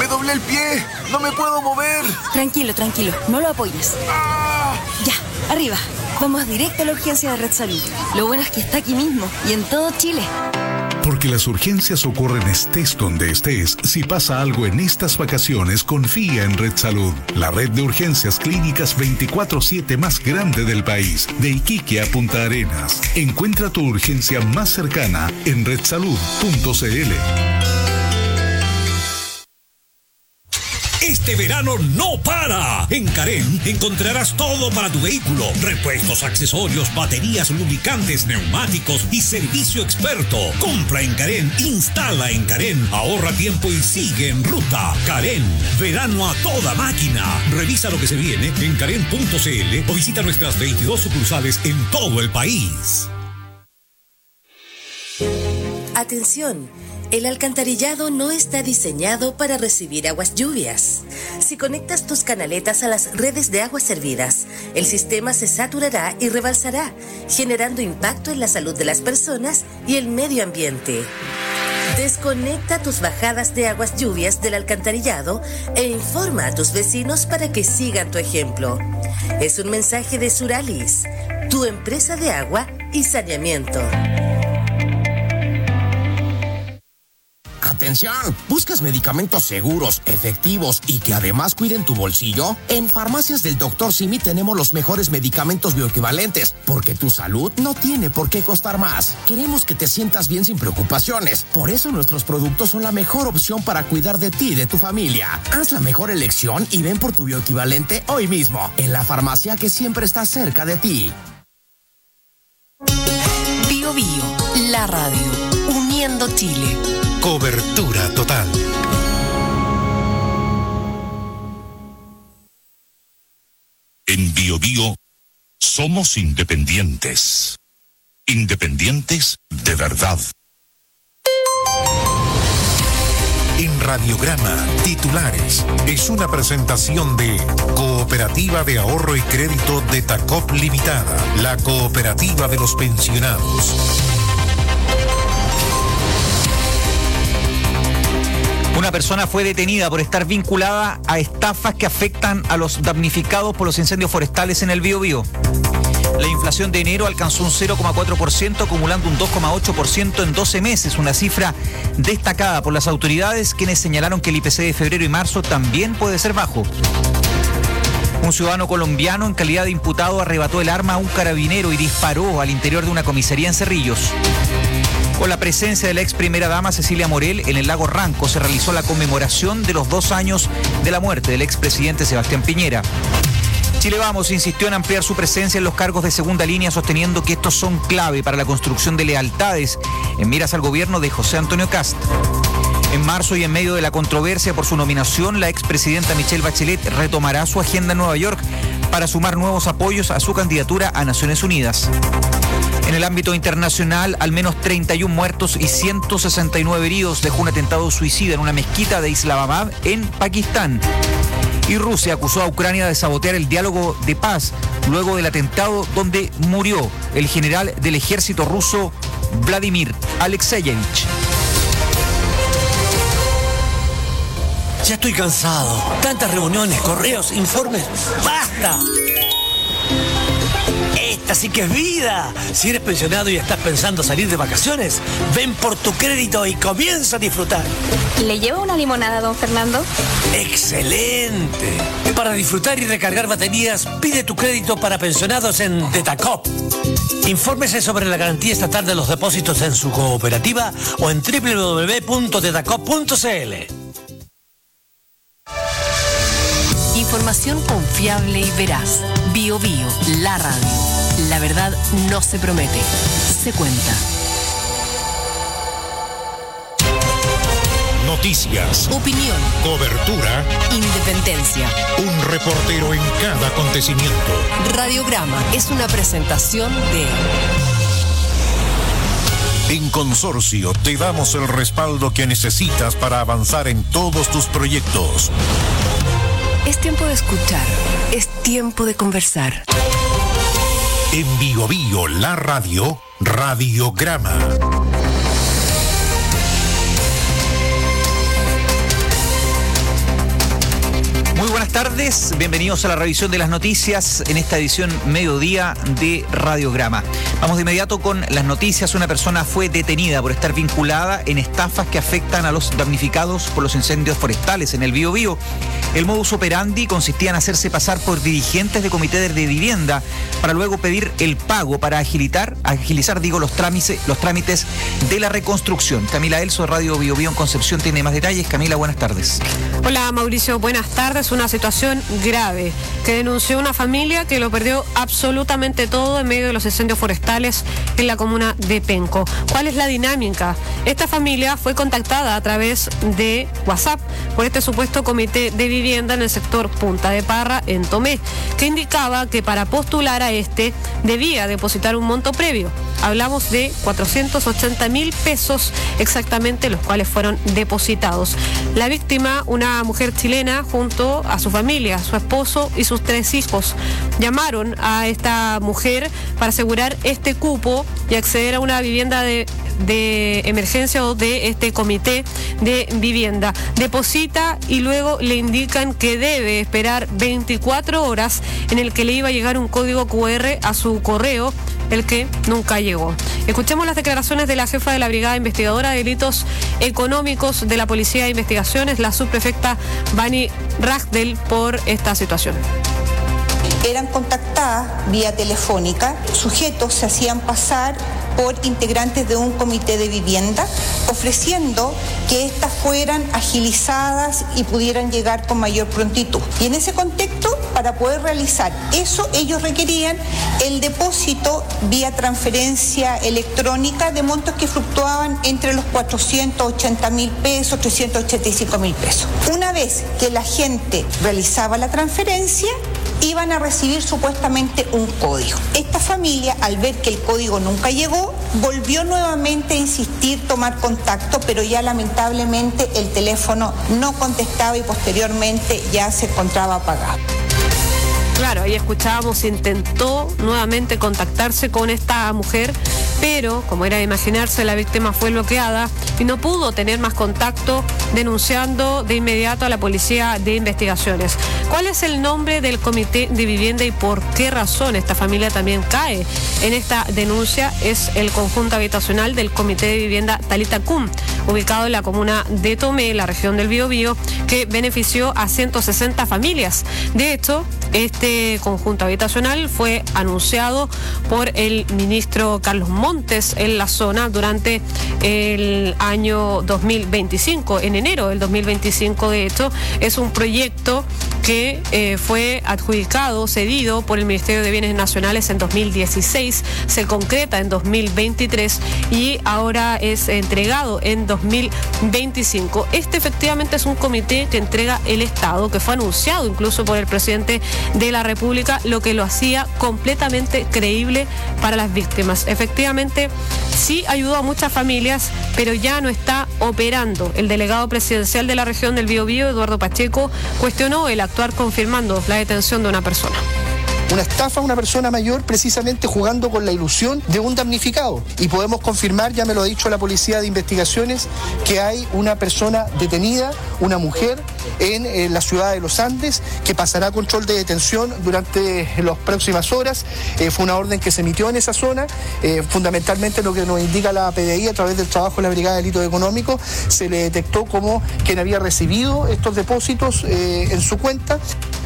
doblé el pie. No me puedo mover. Tranquilo, no lo apoyes. Ya, arriba. Vamos directo a la urgencia de Red Salud. Lo bueno es que está aquí mismo y en todo Chile. Porque las urgencias ocurren estés donde estés. Si pasa algo en estas vacaciones, confía en Red Salud, la red de urgencias clínicas 24/7 más grande del país, de Iquique a Punta Arenas. Encuentra tu urgencia más cercana en redsalud.cl. Este verano no para. En Carén encontrarás todo para tu vehículo. Repuestos, accesorios, baterías, lubricantes, neumáticos y servicio experto. Compra en Carén, instala en Carén, ahorra tiempo y sigue en ruta. Carén, verano a toda máquina. Revisa lo que se viene en carén.cl o visita nuestras 22 sucursales en todo el país. Atención. El alcantarillado no está diseñado para recibir aguas lluvias. Si conectas tus canaletas a las redes de aguas servidas, el sistema se saturará y rebalsará, generando impacto en la salud de las personas y el medio ambiente. Desconecta tus bajadas de aguas lluvias del alcantarillado e informa a tus vecinos para que sigan tu ejemplo. Es un mensaje de Suralis, tu empresa de agua y saneamiento. Atención, ¿buscas medicamentos seguros, efectivos y que además cuiden tu bolsillo? En Farmacias del Dr. Simi tenemos los mejores medicamentos bioequivalentes, porque tu salud no tiene por qué costar más. Queremos que te sientas bien sin preocupaciones, por eso nuestros productos son la mejor opción para cuidar de ti y de tu familia. Haz la mejor elección y ven por tu bioequivalente hoy mismo, en la farmacia que siempre está cerca de ti. Bio Bio, la radio, uniendo Chile. Cobertura total. En Bio Bio somos independientes. Independientes de verdad. En Radiograma, titulares, es una presentación de Cooperativa de Ahorro y Crédito de Tacop Limitada, la cooperativa de los pensionados. Una persona fue detenida por estar vinculada a estafas que afectan a los damnificados por los incendios forestales en el Biobío. La inflación de enero alcanzó un 0,4%, acumulando un 2,8% en 12 meses, una cifra destacada por las autoridades, quienes señalaron que el IPC de febrero y marzo también puede ser bajo. Un ciudadano colombiano en calidad de imputado arrebató el arma a un carabinero y disparó al interior de una comisaría en Cerrillos. Con la presencia de la ex primera dama Cecilia Morel en el lago Ranco se realizó la conmemoración de los 2 años de la muerte del expresidente Sebastián Piñera. Chile Vamos insistió en ampliar su presencia en los cargos de segunda línea, sosteniendo que estos son clave para la construcción de lealtades en miras al gobierno de José Antonio Kast. En marzo y en medio de la controversia por su nominación, la expresidenta Michelle Bachelet retomará su agenda en Nueva York para sumar nuevos apoyos a su candidatura a Naciones Unidas. En el ámbito internacional, al menos 31 muertos y 169 heridos dejó un atentado suicida en una mezquita de Islamabad, en Pakistán. Y Rusia acusó a Ucrania de sabotear el diálogo de paz luego del atentado donde murió el general del ejército ruso Vladimir Alexeyevich. Ya estoy cansado. Tantas reuniones, correos, informes. ¡Basta! Esta sí que es vida. Si eres pensionado y estás pensando salir de vacaciones, ven por tu crédito y comienza a disfrutar. ¿Le lleva una limonada, don Fernando? ¡Excelente! Para disfrutar y recargar baterías, pide tu crédito para pensionados en Tetacop. Infórmese sobre la garantía estatal de los depósitos en su cooperativa o en www.tetacop.cl. Información confiable y veraz. Bio Bio, la radio. La verdad no se promete, se cuenta. Noticias. Opinión. Cobertura. Independencia. Un reportero en cada acontecimiento. Radiograma es una presentación de... En Consorcio te damos el respaldo que necesitas para avanzar en todos tus proyectos. Es tiempo de escuchar, es tiempo de conversar. En Bio Bio, la radio, Radiograma. tardes, bienvenidos a la revisión de las noticias en esta edición mediodía de Radiograma. Vamos de inmediato con las noticias. Una persona fue detenida por estar vinculada en estafas que afectan a los damnificados por los incendios forestales en el Biobío. El modus operandi consistía en hacerse pasar por dirigentes de comité de vivienda para luego pedir el pago para agilizar los trámites de la reconstrucción. Camila Elso, Radio Biobío en Concepción, tiene más detalles. Camila, buenas tardes. Hola Mauricio, buenas tardes. Una situación grave que denunció una familia que lo perdió absolutamente todo en medio de los incendios forestales en la comuna de Penco. ¿Cuál es la dinámica? Esta familia fue contactada a través de WhatsApp por este supuesto comité de vivienda en el sector Punta de Parra, en Tomé, que indicaba que para postular a este debía depositar un monto previo. Hablamos de 480.000 pesos exactamente, los cuales fueron depositados. La víctima, una mujer chilena, junto a su familia, su esposo y sus 3 hijos, llamaron a esta mujer para asegurar este cupo y acceder a una vivienda de emergencia o de este comité de vivienda. Deposita y luego le indican que debe esperar 24 horas en el que le iba a llegar un código QR a su correo, el que nunca llegó. Escuchemos las declaraciones de la jefa de la Brigada Investigadora de Delitos Económicos de la Policía de Investigaciones, la subprefecta Vani Ragdel, por esta situación. Eran contactadas vía telefónica, sujetos se hacían pasar por integrantes de un comité de vivienda, ofreciendo que éstas fueran agilizadas y pudieran llegar con mayor prontitud. Y en ese contexto, para poder realizar eso, ellos requerían el depósito vía transferencia electrónica de montos que fluctuaban entre los 480.000 pesos, 385.000 pesos. Una vez que la gente realizaba la transferencia, iban a recibir supuestamente un código. Esta familia, al ver que el código nunca llegó, volvió nuevamente a insistir, tomar contacto, pero ya lamentablemente el teléfono no contestaba y posteriormente ya se encontraba apagado. Claro, ahí escuchábamos, intentó nuevamente contactarse con esta mujer, pero, como era de imaginarse, la víctima fue bloqueada y no pudo tener más contacto, denunciando de inmediato a la Policía de Investigaciones. ¿Cuál es el nombre del comité de vivienda y por qué razón esta familia también cae en esta denuncia? Es el conjunto habitacional del comité de vivienda Talitacum, ubicado en la comuna de Tomé, la región del Biobío, que benefició a 160 familias. De hecho, este conjunto habitacional fue anunciado por el ministro Carlos Montes en la zona durante el año 2025. En enero del 2025, de hecho, es un proyecto que fue adjudicado, cedido por el Ministerio de Bienes Nacionales en 2016, se concreta en 2023 y ahora es entregado en 2025. Este efectivamente es un comité que entrega el Estado, que fue anunciado incluso por el presidente de la República, lo que lo hacía completamente creíble para las víctimas. Efectivamente, sí ayudó a muchas familias, pero ya no está operando. El delegado presidencial de la región del Biobío, Eduardo Pacheco, cuestionó el actuar confirmando la detención de una persona. Una estafa a una persona mayor precisamente jugando con la ilusión de un damnificado. Y podemos confirmar, ya me lo ha dicho la Policía de Investigaciones, que hay una persona detenida, una mujer, en la ciudad de Los Andes, que pasará control de detención durante las próximas horas. Fue una orden que se emitió en esa zona. Fundamentalmente lo que nos indica la PDI a través del trabajo de la Brigada de Delitos Económicos, se le detectó como quien había recibido estos depósitos en su cuenta.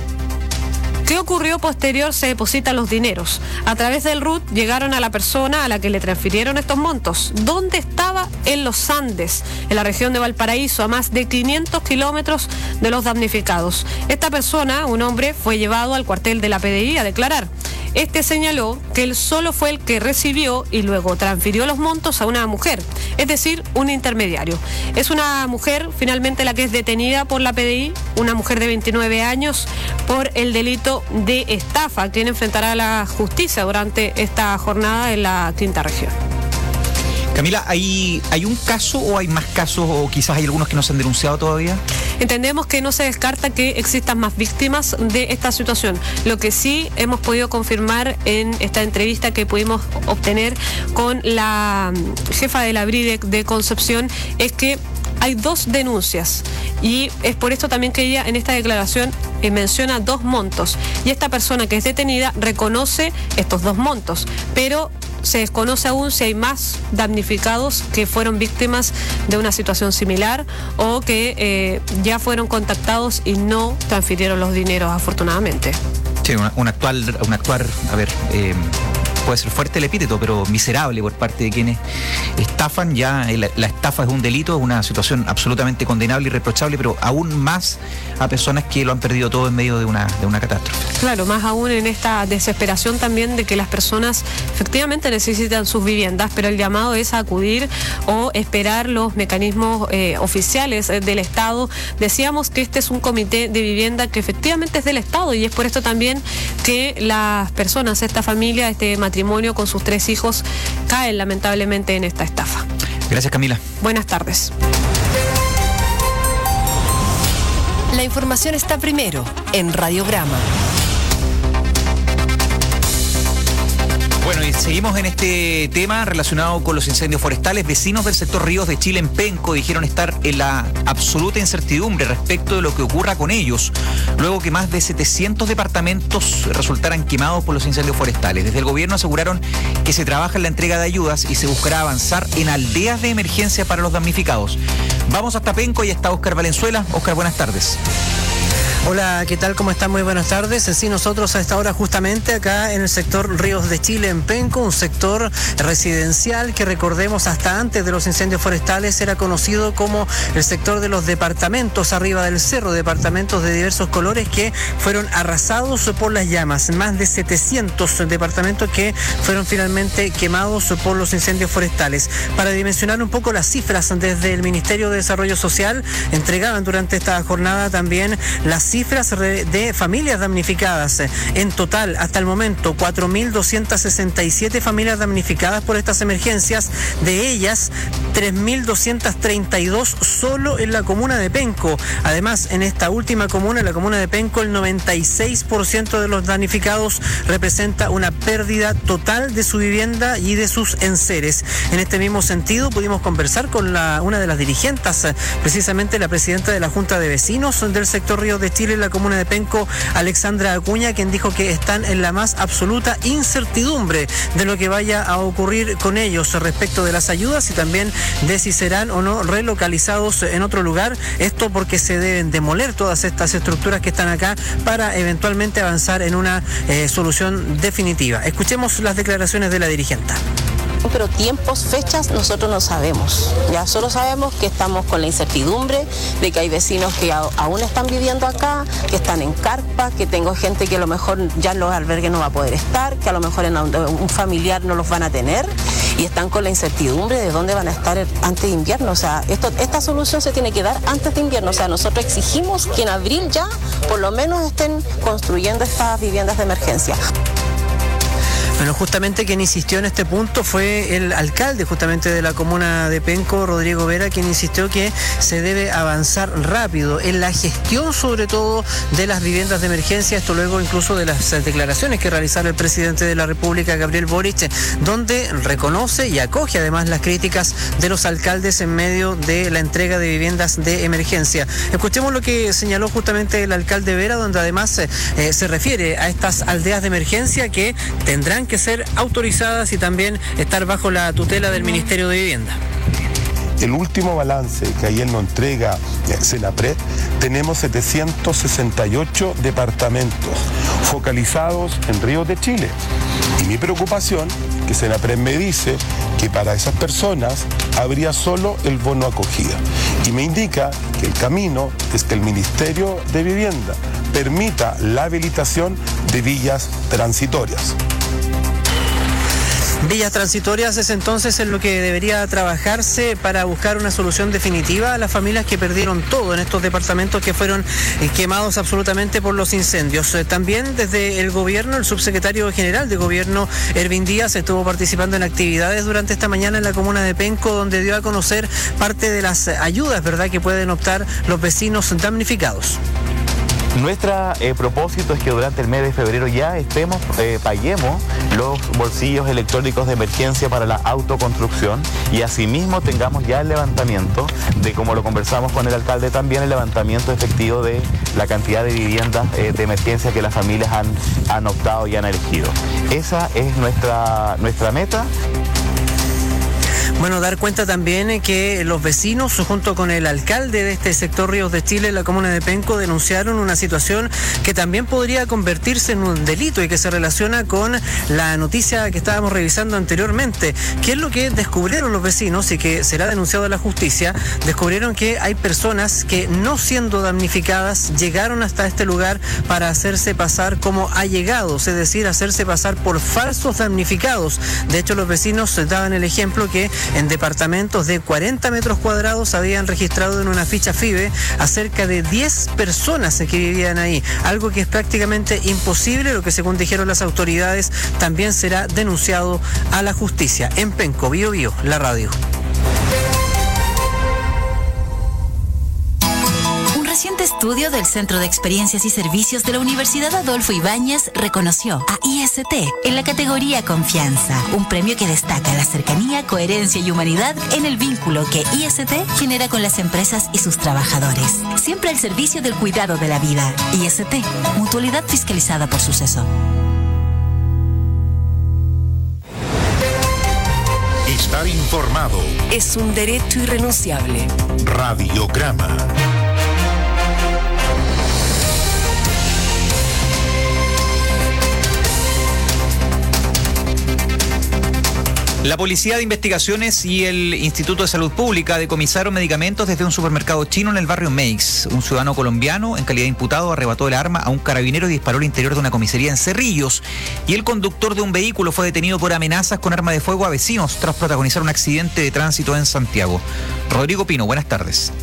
¿Qué ocurrió posterior? Se depositan los dineros. A través del RUT llegaron a la persona a la que le transfirieron estos montos. ¿Dónde estaba? En Los Andes, en la región de Valparaíso, a más de 500 kilómetros de los damnificados. Esta persona, un hombre, fue llevado al cuartel de la PDI a declarar. Este señaló que él solo fue el que recibió y luego transfirió los montos a una mujer, es decir, un intermediario. Es una mujer finalmente la que es detenida por la PDI, una mujer de 29 años, por el delito de estafa, quien enfrentará a la justicia durante esta jornada en la quinta región. Camila, ¿hay un caso o hay más casos o quizás hay algunos que no se han denunciado todavía? Entendemos que no se descarta que existan más víctimas de esta situación. Lo que sí hemos podido confirmar en esta entrevista que pudimos obtener con la jefa de la BRIDEC de Concepción es que hay 2 denuncias Y es por esto también que ella en esta declaración menciona 2 montos. Y esta persona que es detenida reconoce estos 2 montos, pero se desconoce aún si hay más damnificados que fueron víctimas de una situación similar o que ya fueron contactados y no transfirieron los dineros, afortunadamente. Sí, un actuar, a ver, puede ser fuerte el epíteto, pero miserable por parte de quienes estafan. Ya la estafa es un delito, es una situación absolutamente condenable y reprochable, pero aún más a personas que lo han perdido todo en medio de una catástrofe. Claro, más aún en esta desesperación también de que las personas efectivamente necesitan sus viviendas, pero el llamado es a acudir o esperar los mecanismos oficiales del Estado. Decíamos que este es un comité de vivienda que efectivamente es del Estado, y es por esto también que las personas, esta familia, este matrimonio con sus 3 hijos, caen lamentablemente en esta estafa. Gracias, Camila. Buenas tardes. La información está primero en Radiograma. Bueno, y seguimos en este tema relacionado con los incendios forestales. Vecinos del sector Ríos de Chile en Penco dijeron estar en la absoluta incertidumbre respecto de lo que ocurra con ellos, luego que más de 700 departamentos resultaran quemados por los incendios forestales. Desde el gobierno aseguraron que se trabaja en la entrega de ayudas y se buscará avanzar en aldeas de emergencia para los damnificados. Vamos hasta Penco y está Óscar Valenzuela. Óscar, buenas tardes. Hola, ¿qué tal? ¿Cómo están? Muy buenas tardes. Sí, nosotros a esta hora justamente acá en el sector Ríos de Chile en Penco, un sector residencial que, recordemos, hasta antes de los incendios forestales era conocido como el sector de los departamentos arriba del cerro, departamentos de diversos colores que fueron arrasados por las llamas. Más de 700 departamentos que fueron finalmente quemados por los incendios forestales. Para dimensionar un poco las cifras, desde el Ministerio de Desarrollo Social entregaban durante esta jornada también las cifras de familias damnificadas. En total, hasta el momento, 4.267 familias damnificadas por estas emergencias, de ellas 3.232 solo en la comuna de Penco. Además, en esta última comuna, en la comuna de Penco, el 96% de los damnificados representa una pérdida total de su vivienda y de sus enseres. En este mismo sentido, pudimos conversar con una de las dirigentes, precisamente la presidenta de la Junta de Vecinos del sector Ríos de Chile en la comuna de Penco, Alexandra Acuña, quien dijo que están en la más absoluta incertidumbre de lo que vaya a ocurrir con ellos respecto de las ayudas y también de si serán o no relocalizados en otro lugar. Esto porque se deben demoler todas estas estructuras que están acá para eventualmente avanzar en una solución definitiva. Escuchemos las declaraciones de la dirigente. Pero tiempos, fechas, nosotros no sabemos. Ya solo sabemos que estamos con la incertidumbre de que hay vecinos que aún están viviendo acá, que están en carpa, que tengo gente que a lo mejor ya en los albergues no va a poder estar, que a lo mejor en un familiar no los van a tener, y están con la incertidumbre de dónde van a estar antes de invierno. O sea, esta solución se tiene que dar antes de invierno. O sea, nosotros exigimos que en abril ya por lo menos estén construyendo estas viviendas de emergencia. Bueno, justamente quien insistió en este punto fue el alcalde justamente de la comuna de Penco, Rodrigo Vera, quien insistió que se debe avanzar rápido en la gestión, sobre todo de las viviendas de emergencia. Esto luego incluso de las declaraciones que realizara el presidente de la República, Gabriel Boric, donde reconoce y acoge además las críticas de los alcaldes en medio de la entrega de viviendas de emergencia. Escuchemos lo que señaló justamente el alcalde Vera, donde además se refiere a estas aldeas de emergencia que tendrán que ser autorizadas y también estar bajo la tutela del Ministerio de Vivienda. El último balance que ayer nos entrega Senapred, tenemos 768 departamentos focalizados en Ríos de Chile. Y mi preocupación, que Senapred me dice que para esas personas habría solo el bono acogida. Y me indica que el camino es que el Ministerio de Vivienda permita la habilitación de villas transitorias. Villas transitorias es entonces en lo que debería trabajarse para buscar una solución definitiva a las familias que perdieron todo en estos departamentos que fueron quemados absolutamente por los incendios. También desde el gobierno, el subsecretario general de gobierno, Ervin Díaz, estuvo participando en actividades durante esta mañana en la comuna de Penco, donde dio a conocer parte de las ayudas, ¿verdad?, que pueden optar los vecinos damnificados. Nuestro propósito es que durante el mes de febrero ya paguemos los bolsillos electrónicos de emergencia para la autoconstrucción y asimismo tengamos ya el levantamiento de, como lo conversamos con el alcalde también, el levantamiento efectivo de la cantidad de viviendas de emergencia que las familias han optado y han elegido. Esa es nuestra meta. Bueno, dar cuenta también que los vecinos, junto con el alcalde de este sector Ríos de Chile, la comuna de Penco, denunciaron una situación que también podría convertirse en un delito y que se relaciona con la noticia que estábamos revisando anteriormente. ¿Qué es lo que descubrieron los vecinos y que será denunciado a la justicia? Descubrieron que hay personas que, no siendo damnificadas, llegaron hasta este lugar para hacerse pasar como allegados, es decir, hacerse pasar por falsos damnificados. De hecho, los vecinos daban el ejemplo que en departamentos de 40 metros cuadrados habían registrado en una ficha FIBE a cerca de 10 personas que vivían ahí, algo que es prácticamente imposible, lo que según dijeron las autoridades también será denunciado a la justicia. En Penco, Bío Bío, la radio. Reciente estudio del Centro de Experiencias y Servicios de la Universidad Adolfo Ibáñez reconoció a IST en la categoría Confianza, un premio que destaca la cercanía, coherencia y humanidad en el vínculo que IST genera con las empresas y sus trabajadores, siempre al servicio del cuidado de la vida. IST, mutualidad fiscalizada por Suceso. Estar informado es un derecho irrenunciable. Radiograma. La Policía de Investigaciones y el Instituto de Salud Pública decomisaron medicamentos desde un supermercado chino en el barrio Meix. Un ciudadano colombiano, en calidad de imputado, arrebató el arma a un carabinero y disparó al interior de una comisaría en Cerrillos. Y el conductor de un vehículo fue detenido por amenazas con arma de fuego a vecinos tras protagonizar un accidente de tránsito en Santiago. Rodrigo Pino, buenas tardes.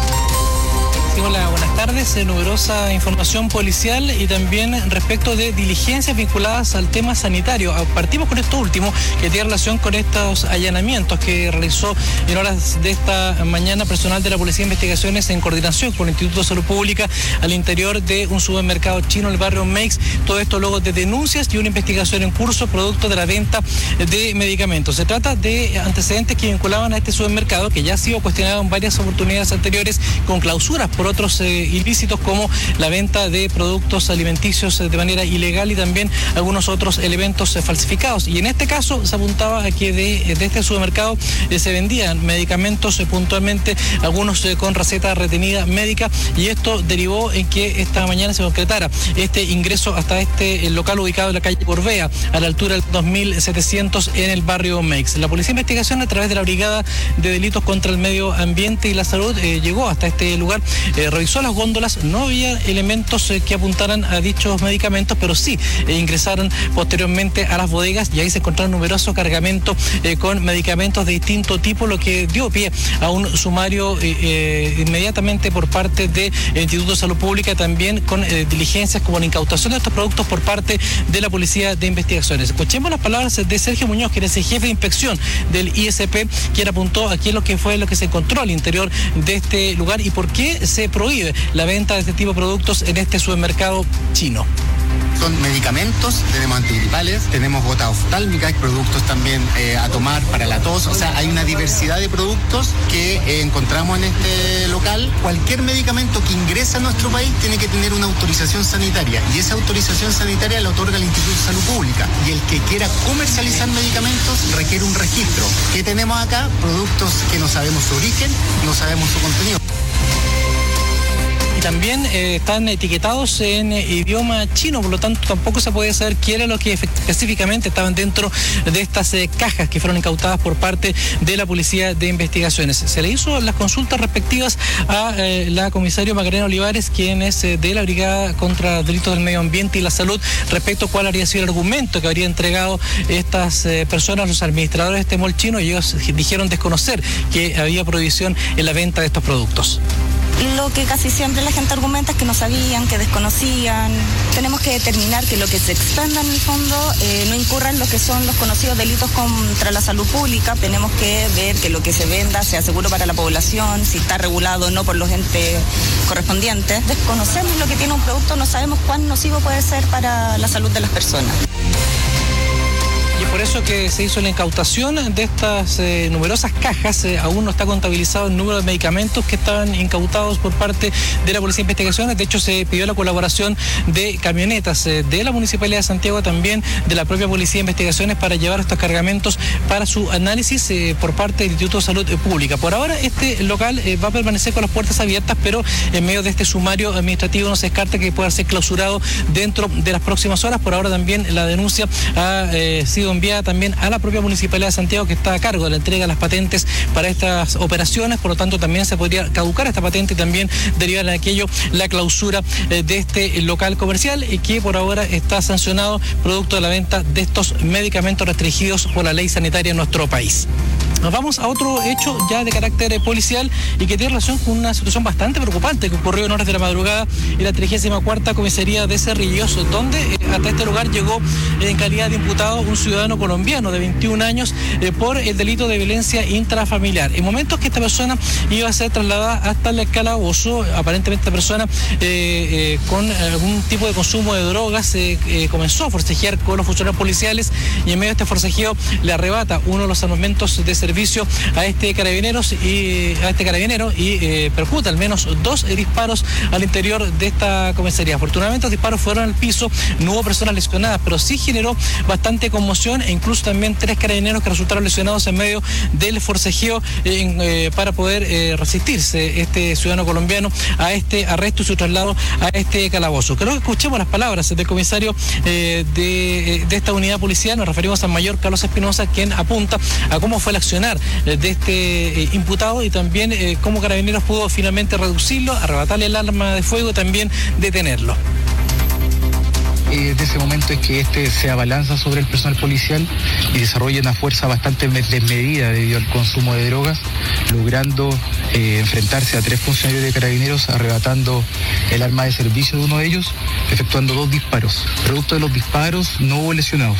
Hola, buenas tardes. Numerosa información policial y también respecto de diligencias vinculadas al tema sanitario. Partimos con esto último, que tiene relación con estos allanamientos que realizó en horas de esta mañana personal de la Policía de Investigaciones en coordinación con el Instituto de Salud Pública al interior de un supermercado chino en el barrio Meix. Todo esto luego de denuncias y una investigación en curso producto de la venta de medicamentos. Se trata de antecedentes que vinculaban a este supermercado, que ya ha sido cuestionado en varias oportunidades anteriores con clausuras por otros ilícitos como la venta de productos alimenticios de manera ilegal y también algunos otros elementos falsificados. Y en este caso se apuntaba a que de este supermercado se vendían medicamentos puntualmente, algunos con receta retenida médica, y esto derivó en que esta mañana se concretara este ingreso hasta este local ubicado en la calle Corbea, a la altura del 2700 en el barrio Meix. La Policía de Investigación, a través de la Brigada de Delitos contra el Medio Ambiente y la Salud, llegó hasta este lugar, revisó las góndolas, no había elementos que apuntaran a dichos medicamentos, pero sí ingresaron posteriormente a las bodegas y ahí se encontraron numeroso cargamento con medicamentos de distinto tipo, lo que dio pie a un sumario inmediatamente por parte del Instituto de Salud Pública, también con diligencias como la incautación de estos productos por parte de la Policía de Investigaciones. Escuchemos las palabras de Sergio Muñoz, quien es el jefe de inspección del ISP, quien apuntó aquí lo que fue lo que se encontró al interior de este lugar y por qué se prohíbe la venta de este tipo de productos en este supermercado chino. Son medicamentos, tenemos antigripales, tenemos gotas oftálmicas, productos también a tomar para la tos. O sea, hay una diversidad de productos que encontramos en este local. Cualquier medicamento que ingresa a nuestro país tiene que tener una autorización sanitaria y esa autorización sanitaria la otorga el Instituto de Salud Pública. Y el que quiera comercializar medicamentos requiere un registro. ¿Qué tenemos acá? Productos que no sabemos su origen, no sabemos su contenido. También están etiquetados en idioma chino, por lo tanto tampoco se puede saber qué era lo que específicamente estaban dentro de estas cajas que fueron incautadas por parte de la Policía de Investigaciones. Se le hizo las consultas respectivas a la comisario Macarena Olivares, quien es de la Brigada contra Delitos del Medio Ambiente y la Salud, respecto a cuál habría sido el argumento que habría entregado estas personas, los administradores de este mall chino, y ellos dijeron desconocer que había prohibición en la venta de estos productos. Lo que casi siempre la gente argumenta es que no sabían, que desconocían. Tenemos que determinar que lo que se expenda en el fondo no incurra en lo que son los conocidos delitos contra la salud pública. Tenemos que ver que lo que se venda sea seguro para la población, si está regulado o no por los entes correspondientes. Desconocemos lo que tiene un producto, no sabemos cuán nocivo puede ser para la salud de las personas. Y por eso que se hizo la incautación de estas numerosas cajas. Aún no está contabilizado el número de medicamentos que estaban incautados por parte de la Policía de Investigaciones. De hecho, se pidió la colaboración de camionetas de la Municipalidad de Santiago, también de la propia Policía de Investigaciones, para llevar estos cargamentos para su análisis por parte del Instituto de Salud Pública. Por ahora, este local va a permanecer con las puertas abiertas, pero en medio de este sumario administrativo no se descarta que pueda ser clausurado dentro de las próximas horas. Por ahora también la denuncia ha sido enviada también a la propia Municipalidad de Santiago, que está a cargo de la entrega de las patentes para estas operaciones. Por lo tanto, también se podría caducar esta patente y también derivar de aquello la clausura de este local comercial, y que por ahora está sancionado producto de la venta de estos medicamentos restringidos por la ley sanitaria en nuestro país. Nos vamos a otro hecho ya de carácter policial y que tiene relación con una situación bastante preocupante que ocurrió en horas de la madrugada en la 34ª comisaría de Cerrillos, donde hasta este lugar llegó en calidad de imputado un ciudadano colombiano de 21 años por el delito de violencia intrafamiliar. En momentos que esta persona iba a ser trasladada hasta el calabozo, aparentemente esta persona con algún tipo de consumo de drogas comenzó a forcejear con los funcionarios policiales, y en medio de este forcejeo le arrebata uno de los armamentos de servicio a este carabinero y perjuta al menos 2 disparos al interior de esta comisaría. Afortunadamente los disparos fueron al piso, no hubo personas lesionadas, pero sí generó bastante conmoción, e incluso también 3 carabineros que resultaron lesionados en medio del forcejeo para poder resistirse este ciudadano colombiano a este arresto y su traslado a este calabozo. Creo que escuchemos las palabras del comisario de esta unidad policial. Nos referimos al mayor Carlos Espinosa, quien apunta a cómo fue el accionar de este imputado y también cómo Carabineros pudo finalmente reducirlo, arrebatarle el arma de fuego y también detenerlo. De ese momento es que este se abalanza sobre el personal policial y desarrolla una fuerza bastante desmedida debido al consumo de drogas, logrando enfrentarse a 3 funcionarios de Carabineros, arrebatando el arma de servicio de uno de ellos, efectuando 2 disparos. Producto de los disparos no hubo lesionados.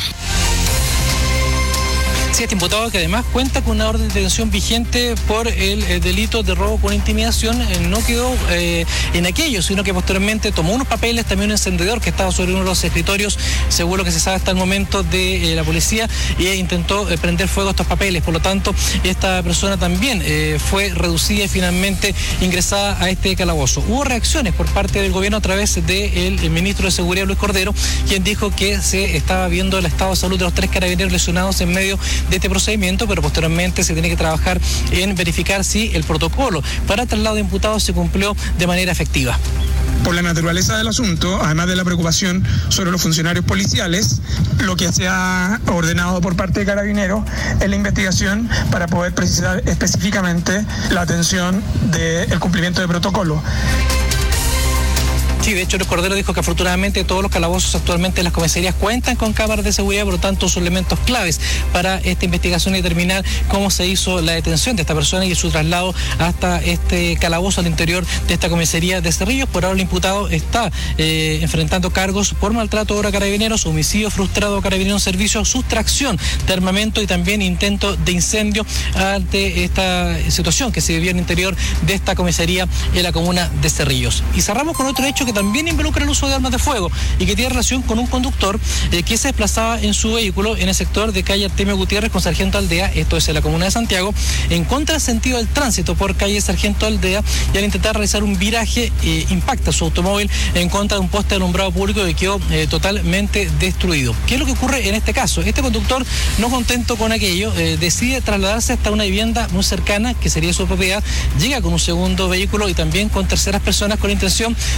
Sí, este imputado, que además cuenta con una orden de detención vigente por el delito de robo con intimidación, no quedó en aquello, sino que posteriormente tomó unos papeles, también un encendedor que estaba sobre uno de los escritorios, según lo que se sabe hasta el momento de la policía, y intentó prender fuego a estos papeles. Por lo tanto, esta persona también fue reducida y finalmente ingresada a este calabozo. Hubo reacciones por parte del gobierno a través del ministro de Seguridad, Luis Cordero, quien dijo que se estaba viendo el estado de salud de los 3 carabineros lesionados en medio de este procedimiento, pero posteriormente se tiene que trabajar en verificar si el protocolo para el traslado de imputados se cumplió de manera efectiva. Por la naturaleza del asunto, además de la preocupación sobre los funcionarios policiales, lo que se ha ordenado por parte de Carabineros es la investigación para poder precisar específicamente la atención del cumplimiento de protocolo. Sí, de hecho, el Cordero dijo que afortunadamente todos los calabozos actualmente en las comisarías cuentan con cámaras de seguridad, por lo tanto son elementos claves para esta investigación y determinar cómo se hizo la detención de esta persona y su traslado hasta este calabozo al interior de esta comisaría de Cerrillos. Por ahora el imputado está enfrentando cargos por maltrato a Carabineros, homicidio frustrado a Carabineros en servicio, sustracción de armamento y también intento de incendio ante esta situación que se vivió en el interior de esta comisaría en la comuna de Cerrillos. Y cerramos con otro hecho que también involucra el uso de armas de fuego y que tiene relación con un conductor que se desplazaba en su vehículo en el sector de calle Artemio Gutiérrez con Sargento Aldea, esto es en la comuna de Santiago, en contrasentido del tránsito por calle Sargento Aldea, y al intentar realizar un viraje impacta su automóvil en contra de un poste de alumbrado público que quedó totalmente destruido. ¿Qué es lo que ocurre en este caso? Este conductor, no contento con aquello, decide trasladarse hasta una vivienda muy cercana, que sería su propiedad, llega con un segundo vehículo y también con terceras personas con la intención de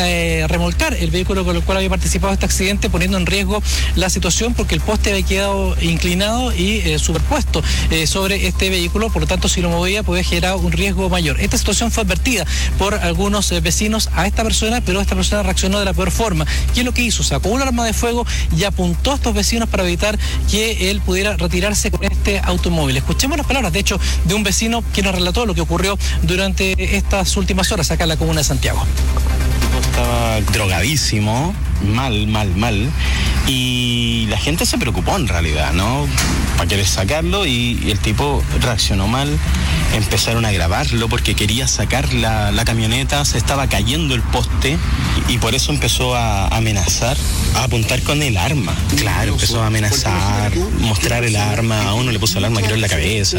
remolcar el vehículo con el cual había participado este accidente, poniendo en riesgo la situación porque el poste había quedado inclinado y superpuesto sobre este vehículo. Por lo tanto, si lo movía podía generar un riesgo mayor. Esta situación fue advertida por algunos vecinos a esta persona, pero esta persona reaccionó de la peor forma. ¿Qué es lo que hizo? Sacó un arma de fuego y apuntó a estos vecinos para evitar que él pudiera retirarse con este automóvil. Escuchemos las palabras, de hecho, de un vecino que nos relató lo que ocurrió durante estas últimas horas acá en la comuna de Santiago. Estaba drogadísimo, mal, y la gente se preocupó en realidad, ¿no? Para querer sacarlo, y el tipo reaccionó mal, empezaron a grabarlo porque quería sacar la camioneta, se estaba cayendo el poste y por eso empezó a amenazar, a apuntar con el arma. Claro, empezó a amenazar, mostrar el arma, a uno le puso el arma creo en la cabeza.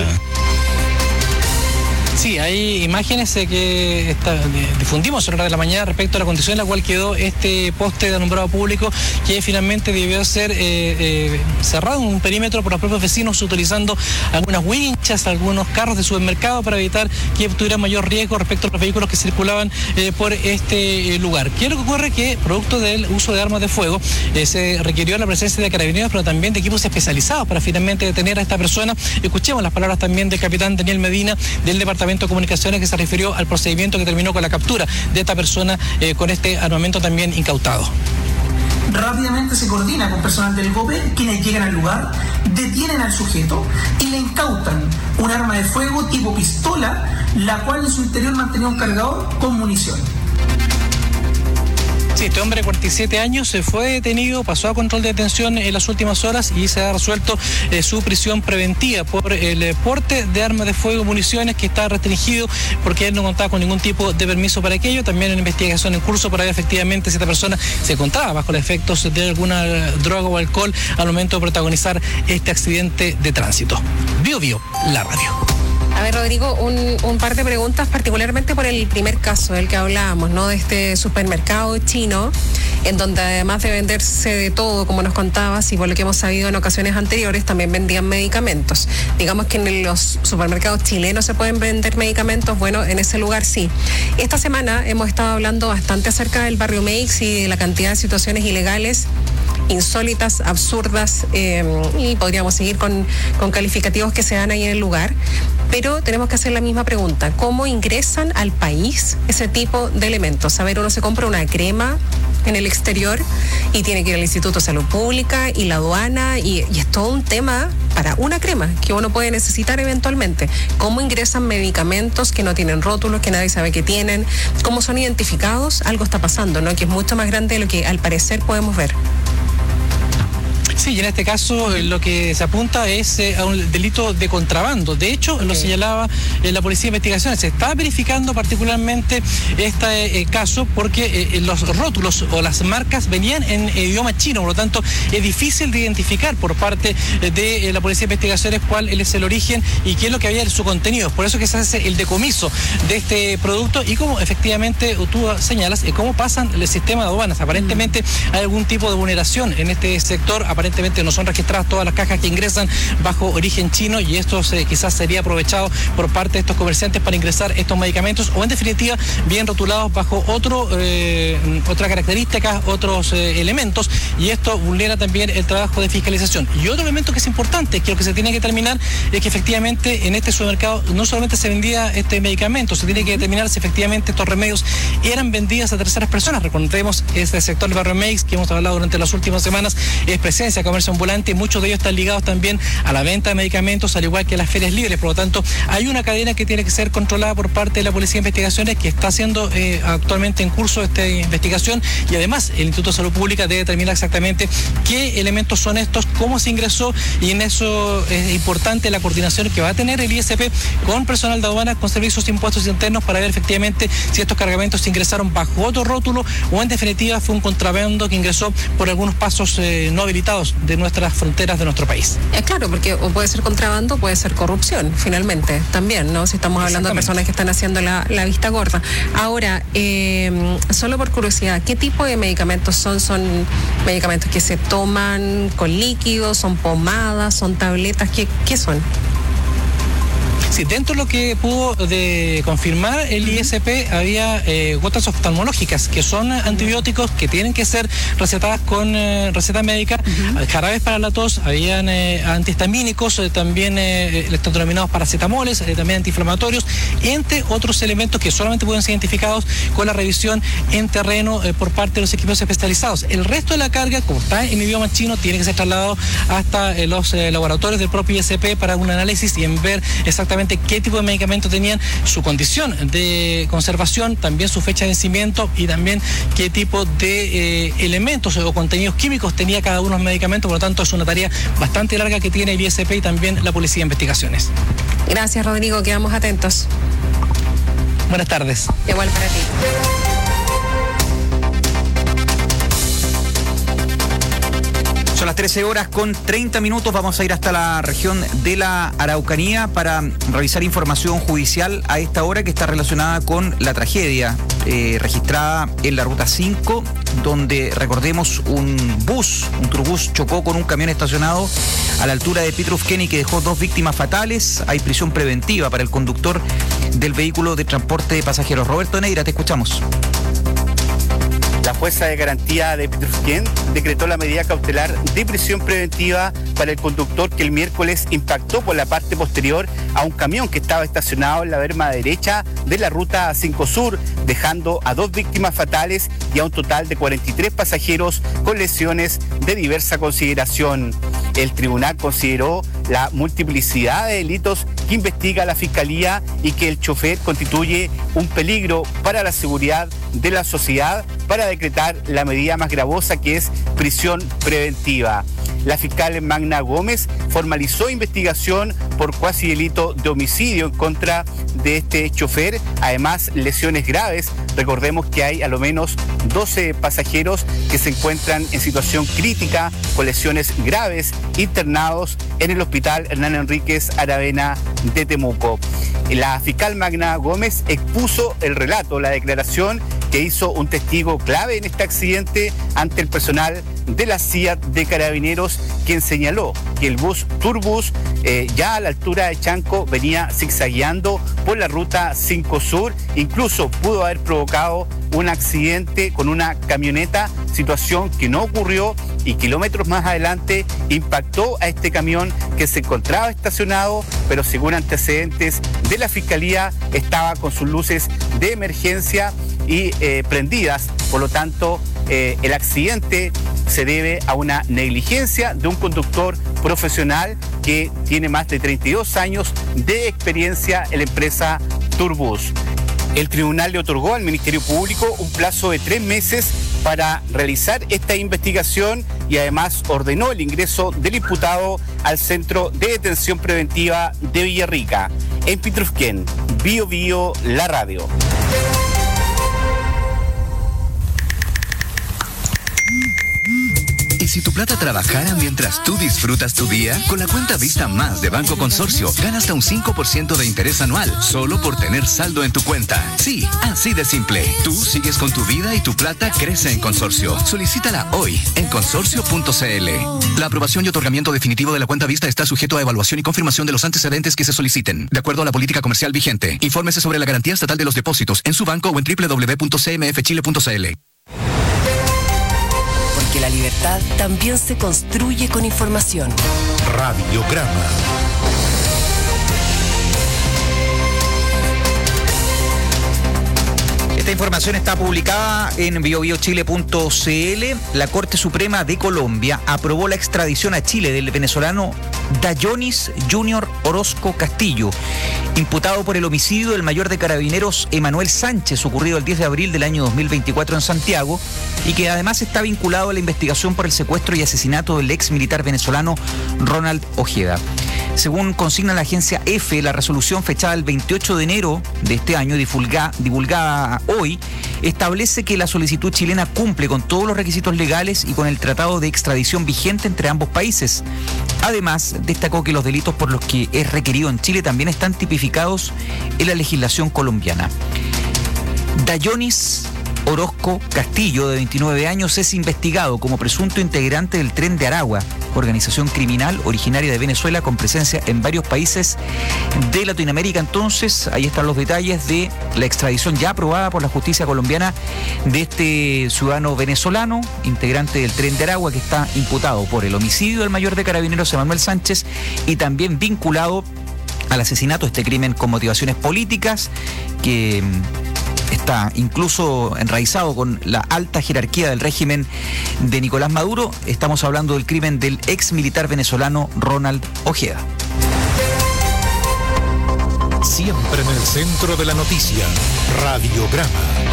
Sí, hay imágenes que difundimos en hora de la mañana respecto a la condición en la cual quedó este poste de alumbrado público, que finalmente debió ser cerrado en un perímetro por los propios vecinos, utilizando algunas winchas, algunos carros de supermercado para evitar que tuviera mayor riesgo respecto a los vehículos que circulaban por este lugar. ¿Qué es lo que ocurre? Que producto del uso de armas de fuego se requirió la presencia de carabineros, pero también de equipos especializados para finalmente detener a esta persona. Escuchemos las palabras también del capitán Daniel Medina del Departamento de Comunicaciones, que se refirió al procedimiento que terminó con la captura de esta persona con este armamento también incautado. Rápidamente se coordina con personal del GOPE, quienes llegan al lugar, detienen al sujeto y le incautan un arma de fuego tipo pistola, la cual en su interior mantenía un cargador con munición. Sí, este hombre de 47 años se fue detenido, pasó a control de detención en las últimas horas y se ha resuelto su prisión preventiva por el porte de armas de fuego, municiones, que está restringido porque él no contaba con ningún tipo de permiso para aquello. También una investigación en curso para ver efectivamente si esta persona se encontraba bajo los efectos de alguna droga o alcohol al momento de protagonizar este accidente de tránsito. Bio, la radio. A ver, Rodrigo, un par de preguntas, particularmente por el primer caso del que hablábamos, ¿no? De este supermercado chino, en donde además de venderse de todo, como nos contabas, y por lo que hemos sabido en ocasiones anteriores, también vendían medicamentos. Digamos que en los supermercados chilenos se pueden vender medicamentos, bueno, en ese lugar sí. Esta semana hemos estado hablando bastante acerca del barrio Meix y de la cantidad de situaciones ilegales, insólitas, absurdas, y podríamos seguir con calificativos que se dan ahí en el lugar. Pero tenemos que hacer la misma pregunta: ¿cómo ingresan al país ese tipo de elementos? A ver, uno se compra una crema en el exterior y tiene que ir al Instituto de Salud Pública y la aduana, y es todo un tema para una crema que uno puede necesitar eventualmente. ¿Cómo ingresan medicamentos que no tienen rótulos, que nadie sabe que tienen? ¿Cómo son identificados? Algo está pasando, ¿no? Que es mucho más grande de lo que al parecer podemos ver. Sí, y en este caso lo que se apunta es a un delito de contrabando. De hecho, lo señalaba la Policía de Investigaciones. Se está verificando particularmente este caso porque los rótulos o las marcas venían en idioma chino, por lo tanto es difícil de identificar por parte de la Policía de Investigaciones cuál es el origen y qué es lo que había en su contenido. Por eso que se hace el decomiso de este producto y como efectivamente tú señalas, cómo pasan el sistema de aduanas. Aparentemente hay algún tipo de vulneración en este sector. Aparentemente no son registradas todas las cajas que ingresan bajo origen chino, y esto quizás sería aprovechado por parte de estos comerciantes para ingresar estos medicamentos, o en definitiva bien rotulados bajo otra característica, otros elementos, y esto vulnera también el trabajo de fiscalización. Y otro elemento que es importante, que lo que se tiene que determinar es que efectivamente en este supermercado no solamente se vendía este medicamento, se tiene que determinar si efectivamente estos remedios eran vendidos a terceras personas. Recordemos, este sector del barrio Meix, que hemos hablado durante las últimas semanas, es presencia comercio ambulante, muchos de ellos están ligados también a la venta de medicamentos, al igual que las ferias libres. Por lo tanto, hay una cadena que tiene que ser controlada por parte de la Policía de Investigaciones, que está haciendo actualmente en curso esta investigación, y además el Instituto de Salud Pública debe determinar exactamente qué elementos son estos, cómo se ingresó, y en eso es importante la coordinación que va a tener el ISP con personal de aduanas, con servicios de impuestos internos, para ver efectivamente si estos cargamentos se ingresaron bajo otro rótulo o en definitiva fue un contrabando que ingresó por algunos pasos no habilitados de nuestras fronteras de nuestro país. Claro, porque o puede ser contrabando, puede ser corrupción, finalmente, también, ¿no? Si estamos hablando de personas que están haciendo la vista gorda. Ahora, solo por curiosidad, ¿qué tipo de medicamentos son? ¿Son medicamentos que se toman con líquidos? ¿Son pomadas? ¿Son tabletas? ¿Qué son? Sí, dentro de lo que pudo confirmar el ISP había gotas oftalmológicas, que son antibióticos que tienen que ser recetadas con receta médica, jarabes para la tos, habían antihistamínicos, también están denominados paracetamoles, también antiinflamatorios, entre otros elementos que solamente pueden ser identificados con la revisión en terreno por parte de los equipos especializados. El resto de la carga, como está en idioma chino, tiene que ser trasladado hasta los laboratorios del propio ISP para un análisis y en ver exactamente qué tipo de medicamento tenían, su condición de conservación, también su fecha de vencimiento y también qué tipo de elementos o contenidos químicos tenía cada uno de los medicamentos. Por lo tanto, es una tarea bastante larga que tiene el ISP y también la Policía de Investigaciones. Gracias, Rodrigo, quedamos atentos. Buenas tardes. Igual para ti. Son las 13 horas con 30 minutos. Vamos a ir hasta la región de la Araucanía para revisar información judicial a esta hora que está relacionada con la tragedia registrada en la Ruta 5, donde, recordemos, un turbús chocó con un camión estacionado a la altura de Pitrufquén que dejó 2 víctimas fatales. Hay prisión preventiva para el conductor del vehículo de transporte de pasajeros. Roberto Neira, te escuchamos. La jueza de garantía de Pitrufquén decretó la medida cautelar de prisión preventiva para el conductor que el miércoles impactó por la parte posterior a un camión que estaba estacionado en la berma derecha de la Ruta 5 Sur, dejando a 2 víctimas fatales y a un total de 43 pasajeros con lesiones de diversa consideración. El tribunal consideró la multiplicidad de delitos que investiga la Fiscalía y que el chofer constituye un peligro para la seguridad de la sociedad para decretar la medida más gravosa, que es prisión preventiva. La fiscal Magna Gómez formalizó investigación por cuasi delito de homicidio en contra de este chofer, además lesiones graves. Recordemos que hay a lo menos 12 pasajeros que se encuentran en situación crítica con lesiones graves internados en el Hospital Hernán Enríquez Aravena de Temuco. La fiscal Magna Gómez expuso el relato, la declaración que hizo un testigo clave en este accidente ante el personal de la CIA de Carabineros, quien señaló que el bus Turbus ya a la altura de Chanco venía zigzagueando por la Ruta 5 Sur, incluso pudo haber provocado un accidente con una camioneta, situación que no ocurrió, y kilómetros más adelante impactó a este camión que se encontraba estacionado, pero según antecedentes de la Fiscalía estaba con sus luces de emergencia y prendidas. Por lo tanto, el accidente se debe a una negligencia de un conductor profesional que tiene más de 32 años de experiencia en la empresa Turbus. El tribunal le otorgó al Ministerio Público un plazo de 3 meses para realizar esta investigación y además ordenó el ingreso del imputado al Centro de Detención Preventiva de Villarrica. En Pitrufquén, Bio Bio, la radio. ¿Y si tu plata trabajara mientras tú disfrutas tu día? Con la cuenta Vista Más de Banco Consorcio, gana hasta un 5% de interés anual, solo por tener saldo en tu cuenta. Sí, así de simple. Tú sigues con tu vida y tu plata crece en Consorcio. Solicítala hoy en consorcio.cl. La aprobación y otorgamiento definitivo de la cuenta Vista está sujeto a evaluación y confirmación de los antecedentes que se soliciten, de acuerdo a la política comercial vigente. Infórmese sobre la garantía estatal de los depósitos en su banco o en www.cmfchile.cl. Porque la libertad también se construye con información. Radiograma. Esta información está publicada en biobiochile.cl. La Corte Suprema de Colombia aprobó la extradición a Chile del venezolano Dayonis Junior Orozco Castillo, imputado por el homicidio del mayor de Carabineros Emanuel Sánchez, ocurrido el 10 de abril del año 2024 en Santiago, y que además está vinculado a la investigación por el secuestro y asesinato del ex militar venezolano Ronald Ojeda. Según consigna la agencia EFE, la resolución fechada el 28 de enero de este año, divulgada hoy, establece que la solicitud chilena cumple con todos los requisitos legales y con el tratado de extradición vigente entre ambos países. Además, destacó que los delitos por los que es requerido en Chile también están tipificados en la legislación colombiana. Dayonis Orozco Castillo, de 29 años, es investigado como presunto integrante del Tren de Aragua, organización criminal originaria de Venezuela con presencia en varios países de Latinoamérica. Entonces, ahí están los detalles de la extradición ya aprobada por la justicia colombiana de este ciudadano venezolano, integrante del Tren de Aragua, que está imputado por el homicidio del mayor de Carabineros, Emanuel Sánchez, y también vinculado al asesinato, este crimen con motivaciones políticas, que está incluso enraizado con la alta jerarquía del régimen de Nicolás Maduro. Estamos hablando del crimen del ex militar venezolano Ronald Ojeda. Siempre en el centro de la noticia, Radiograma.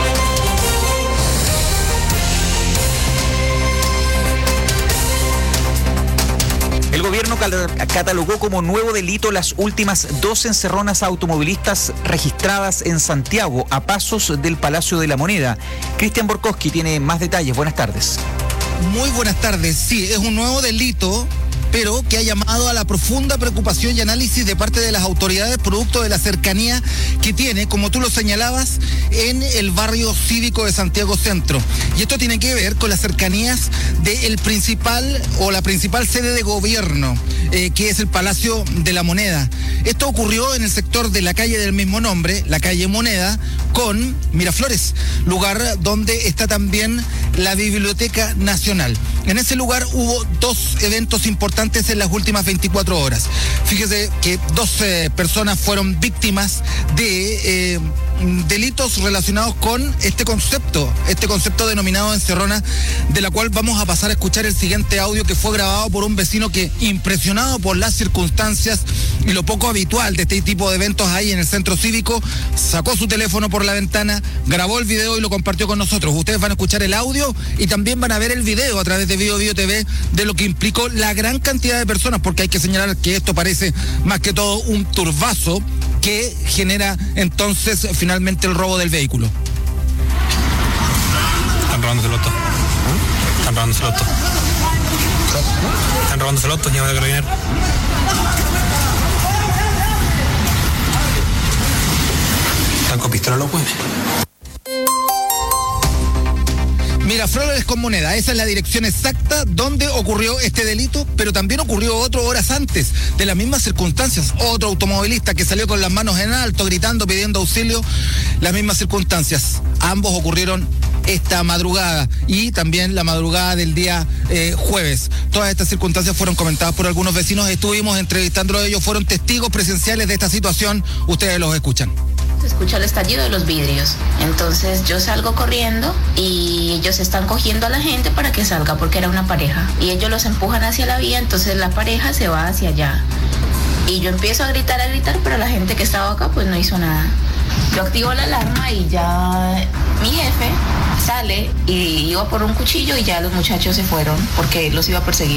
El gobierno catalogó como nuevo delito las últimas 2 encerronas a automovilistas registradas en Santiago, a pasos del Palacio de la Moneda. Cristian Borkowski tiene más detalles. Buenas tardes. Muy buenas tardes. Sí, es un nuevo delito, pero que ha llamado a la profunda preocupación y análisis de parte de las autoridades producto de la cercanía que tiene, como tú lo señalabas, en el barrio cívico de Santiago Centro. Y esto tiene que ver con las cercanías del principal o la principal sede de gobierno, que es el Palacio de la Moneda. Esto ocurrió en el sector de la calle del mismo nombre, la calle Moneda, con Miraflores, lugar donde está también la Biblioteca Nacional. En ese lugar hubo 2 eventos importantes en las últimas 24 horas. Fíjese que 12 personas fueron víctimas de delitos relacionados con este concepto denominado encerrona, de la cual vamos a pasar a escuchar el siguiente audio, que fue grabado por un vecino que, impresionado por las circunstancias y lo poco habitual de este tipo de eventos ahí en el centro cívico, sacó su teléfono por la ventana, grabó el video y lo compartió con nosotros. Ustedes van a escuchar el audio y también van a ver el video a través de BioBio TV de lo que implicó la gran cantidad de personas, porque hay que señalar que esto parece más que todo un turbazo que genera entonces finalmente el robo del vehículo. Están robándose el auto. Están robándose el auto. Están robándose el auto, llama de Carabineros. Están con pistola los jueves. Miraflores con Moneda, esa es la dirección exacta donde ocurrió este delito, pero también ocurrió otro horas antes, de las mismas circunstancias. Otro automovilista que salió con las manos en alto, gritando, pidiendo auxilio, las mismas circunstancias. Ambos ocurrieron esta madrugada y también la madrugada del día jueves. Todas estas circunstancias fueron comentadas por algunos vecinos, estuvimos entrevistando a ellos, fueron testigos presenciales de esta situación, ustedes los escuchan. Se escucha el estallido de los vidrios, entonces yo salgo corriendo y ellos están cogiendo a la gente para que salga, porque era una pareja y ellos los empujan hacia la vía, entonces la pareja se va hacia allá y yo empiezo a gritar, pero la gente que estaba acá pues no hizo nada. Yo activo la alarma y ya mi jefe sale y iba por un cuchillo y ya los muchachos se fueron porque los iba a perseguir.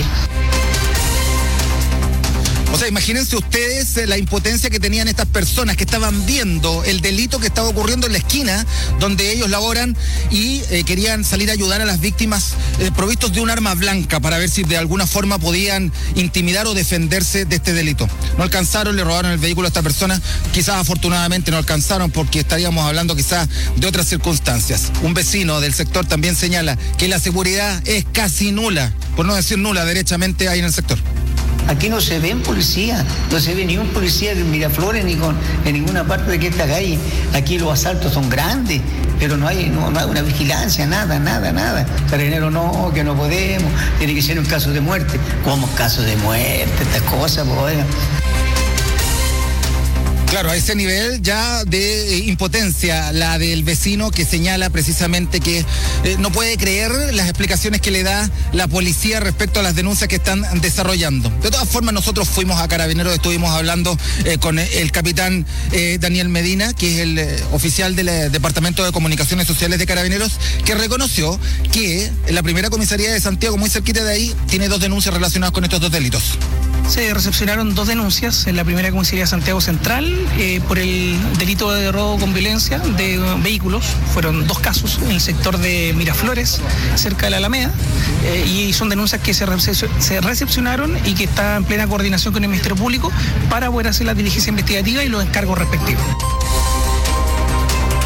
O sea, imagínense ustedes la impotencia que tenían estas personas que estaban viendo el delito que estaba ocurriendo en la esquina donde ellos laboran y querían salir a ayudar a las víctimas provistos de un arma blanca para ver si de alguna forma podían intimidar o defenderse de este delito. No alcanzaron, le robaron el vehículo a esta persona, quizás afortunadamente no alcanzaron porque estaríamos hablando quizás de otras circunstancias. Un vecino del sector también señala que la seguridad es casi nula, por no decir nula, derechamente ahí en el sector. Aquí no se ven policías, no se ve ni un policía en Miraflores ni en ninguna parte de esta calle. Aquí los asaltos son grandes, pero no hay una vigilancia, nada. Carabineros no, que no podemos, tiene que ser un caso de muerte. ¿Cómo caso de muerte? Estas cosas, pues. Claro, a ese nivel ya de impotencia, la del vecino que señala precisamente que no puede creer las explicaciones que le da la policía respecto a las denuncias que están desarrollando. De todas formas, nosotros fuimos a Carabineros, estuvimos hablando con el capitán Daniel Medina, que es el oficial del Departamento de Comunicaciones Sociales de Carabineros, que reconoció que la primera comisaría de Santiago, muy cerquita de ahí, tiene 2 denuncias relacionadas con estos 2 delitos. Se recepcionaron 2 denuncias en la primera comisaría de Santiago Central por el delito de robo con violencia de vehículos. Fueron 2 casos en el sector de Miraflores, cerca de la Alameda, y son denuncias que se recepcionaron y que está en plena coordinación con el Ministerio Público para poder hacer la diligencia investigativa y los encargos respectivos.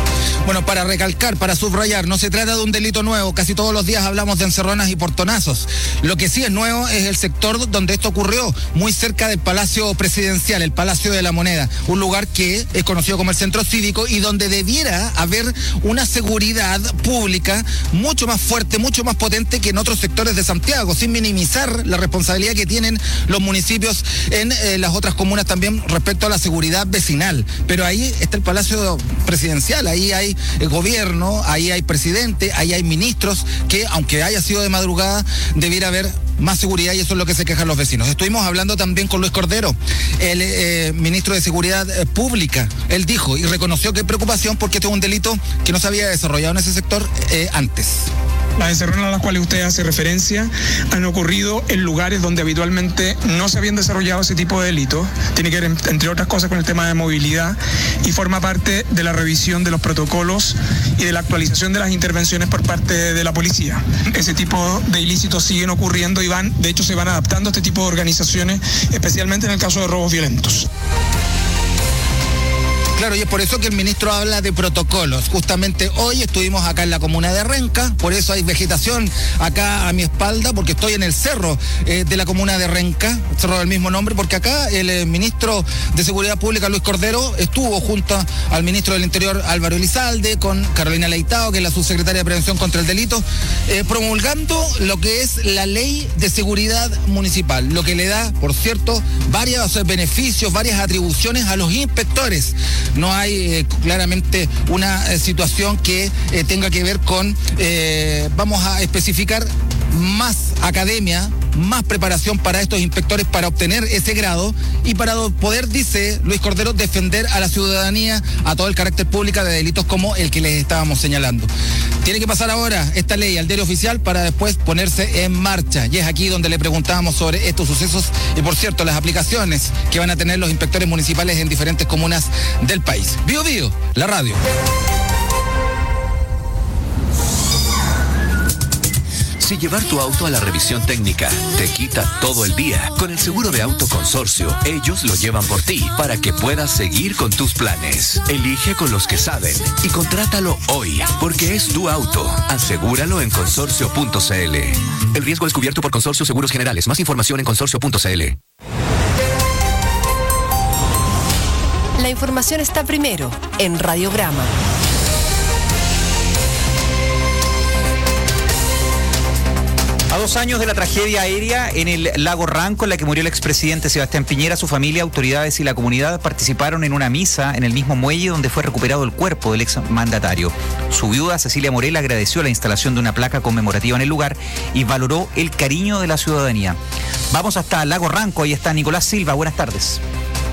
Bueno, para recalcar, para subrayar, no se trata de un delito nuevo. Casi todos los días hablamos de encerronas y portonazos. Lo que sí es nuevo es el sector donde esto ocurrió, muy cerca del Palacio Presidencial, el Palacio de la Moneda, un lugar que es conocido como el Centro Cívico y donde debiera haber una seguridad pública mucho más fuerte, mucho más potente que en otros sectores de Santiago, sin minimizar la responsabilidad que tienen los municipios en las otras comunas también respecto a la seguridad vecinal. Pero ahí está el Palacio Presidencial, ahí hay gobierno, ahí hay presidente, ahí hay ministros que, aunque haya sido de madrugada, debiera haber más seguridad y eso es lo que se quejan los vecinos. Estuvimos hablando también con Luis Cordero, el ministro de Seguridad Pública. Él dijo y reconoció que hay preocupación porque este es un delito que no se había desarrollado en ese sector antes. Las encerronas a las cuales usted hace referencia han ocurrido en lugares donde habitualmente no se habían desarrollado ese tipo de delitos. Tiene que ver, entre otras cosas, con el tema de movilidad y forma parte de la revisión de los protocolos y de la actualización de las intervenciones por parte de la policía. Ese tipo de ilícitos siguen ocurriendo y de hecho se van adaptando a este tipo de organizaciones, especialmente en el caso de robos violentos. Claro, y es por eso que el ministro habla de protocolos. Justamente hoy estuvimos acá en la comuna de Renca, por eso hay vegetación acá a mi espalda, porque estoy en el cerro de la comuna de Renca, cerro del mismo nombre, porque acá el ministro de Seguridad Pública, Luis Cordero, estuvo junto al ministro del Interior, Álvaro Elizalde, con Carolina Leitao, que es la subsecretaria de Prevención contra el Delito, promulgando lo que es la ley de seguridad municipal, lo que le da, por cierto, varios beneficios, varias atribuciones a los inspectores. No hay claramente una situación que tenga que ver con, vamos a especificar, más academia, más preparación para estos inspectores para obtener ese grado y para poder, dice Luis Cordero, defender a la ciudadanía, a todo el carácter público de delitos como el que les estábamos señalando. Tiene que pasar ahora esta ley al diario oficial para después ponerse en marcha. Y es aquí donde le preguntábamos sobre estos sucesos y, por cierto, las aplicaciones que van a tener los inspectores municipales en diferentes comunas del país. Bío Bío, la radio. Si llevar tu auto a la revisión técnica te quita todo el día, con el seguro de auto Consorcio, ellos lo llevan por ti para que puedas seguir con tus planes. Elige con los que saben y contrátalo hoy, porque es tu auto. Asegúralo en consorcio.cl. El riesgo es cubierto por Consorcio Seguros Generales. Más información en consorcio.cl. La información está primero en Radiograma. A 2 años de la tragedia aérea en el lago Ranco, en la que murió el expresidente Sebastián Piñera, su familia, autoridades y la comunidad participaron en una misa en el mismo muelle donde fue recuperado el cuerpo del exmandatario. Su viuda, Cecilia Morel, agradeció la instalación de una placa conmemorativa en el lugar y valoró el cariño de la ciudadanía. Vamos hasta Lago Ranco, ahí está Nicolás Silva, buenas tardes.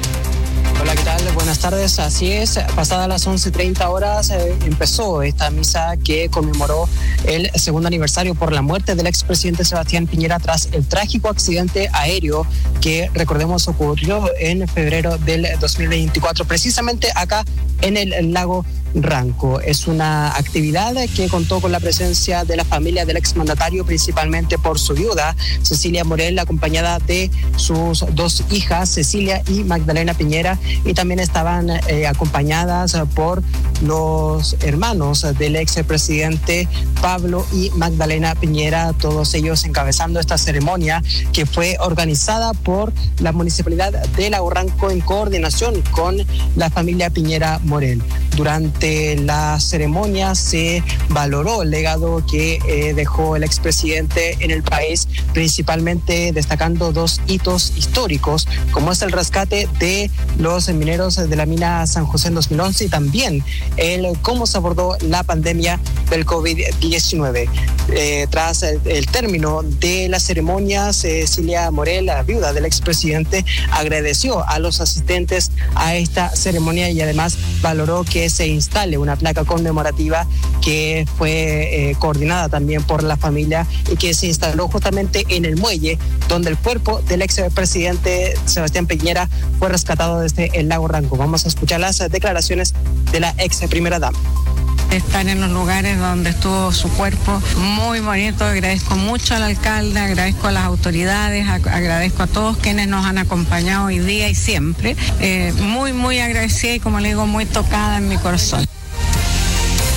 Hola, ¿qué tal? Buenas tardes. Así es, pasadas las 11:30 horas empezó esta misa que conmemoró el segundo aniversario por la muerte del expresidente Sebastián Piñera tras el trágico accidente aéreo que, recordemos, ocurrió en febrero del 2024, precisamente acá en el lago Ranco. Es una actividad que contó con la presencia de la familia del exmandatario, principalmente por su viuda, Cecilia Morel, acompañada de sus 2 hijas, Cecilia y Magdalena Piñera, y también estaban acompañadas por los hermanos del expresidente Pablo y Magdalena Piñera, todos ellos encabezando esta ceremonia que fue organizada por la Municipalidad de Lago Ranco en coordinación con la familia Piñera Morel. Durante la ceremonia se valoró el legado que dejó el expresidente en el país, principalmente destacando 2 hitos históricos, como es el rescate de los mineros de la mina San José en 2011 y también cómo se abordó la pandemia del COVID-19. Tras el término de la ceremonia, Cecilia Morel, la viuda del expresidente, agradeció a los asistentes a esta ceremonia y además valoró que se instale una placa conmemorativa que fue coordinada también por la familia y que se instaló justamente en el muelle donde el cuerpo del expresidente Sebastián Piñera fue rescatado desde el lago Ranco. Vamos a escuchar las declaraciones de la ex primera dama. Estar en los lugares donde estuvo su cuerpo, muy bonito. Agradezco mucho al alcalde, agradezco a las autoridades, agradezco a todos quienes nos han acompañado hoy día y siempre. Muy agradecida y, como le digo, muy tocada en mi corazón.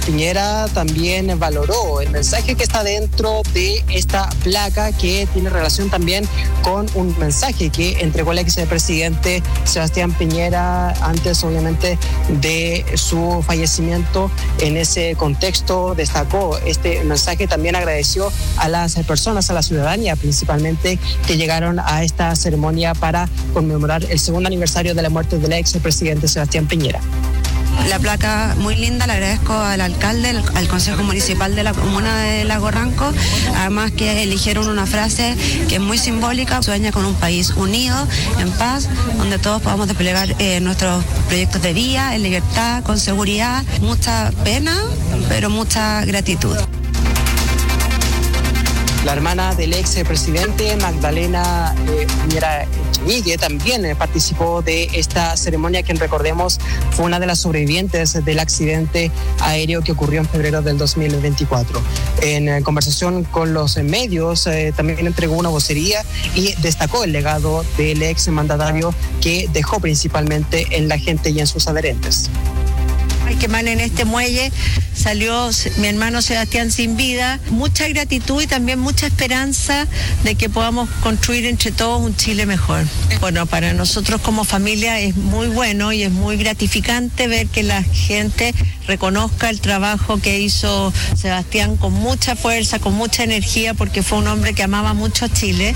Piñera también valoró el mensaje que está dentro de esta placa, que tiene relación también con un mensaje que entregó el expresidente Sebastián Piñera antes, obviamente, de su fallecimiento. En ese contexto destacó este mensaje, también agradeció a las personas, a la ciudadanía principalmente, que llegaron a esta ceremonia para conmemorar el segundo aniversario de la muerte del expresidente Sebastián Piñera. La placa muy linda, le agradezco al alcalde, al Consejo Municipal de la Comuna de Lago Ranco, además que eligieron una frase que es muy simbólica: sueña con un país unido, en paz, donde todos podamos desplegar nuestros proyectos de vida, en libertad, con seguridad. Mucha pena, pero mucha gratitud. La hermana del expresidente, Magdalena Piñera Echenique, también participó de esta ceremonia, quien, recordemos, fue una de las sobrevivientes del accidente aéreo que ocurrió en febrero del 2024. En conversación con los medios, también entregó una vocería y destacó el legado del exmandatario que dejó principalmente en la gente y en sus adherentes. Que mal en este muelle salió mi hermano Sebastián sin vida. Mucha gratitud y también mucha esperanza de que podamos construir entre todos un Chile mejor. Bueno, para nosotros como familia es muy bueno y es muy gratificante ver que la gente reconozca el trabajo que hizo Sebastián con mucha fuerza, con mucha energía, porque fue un hombre que amaba mucho a Chile.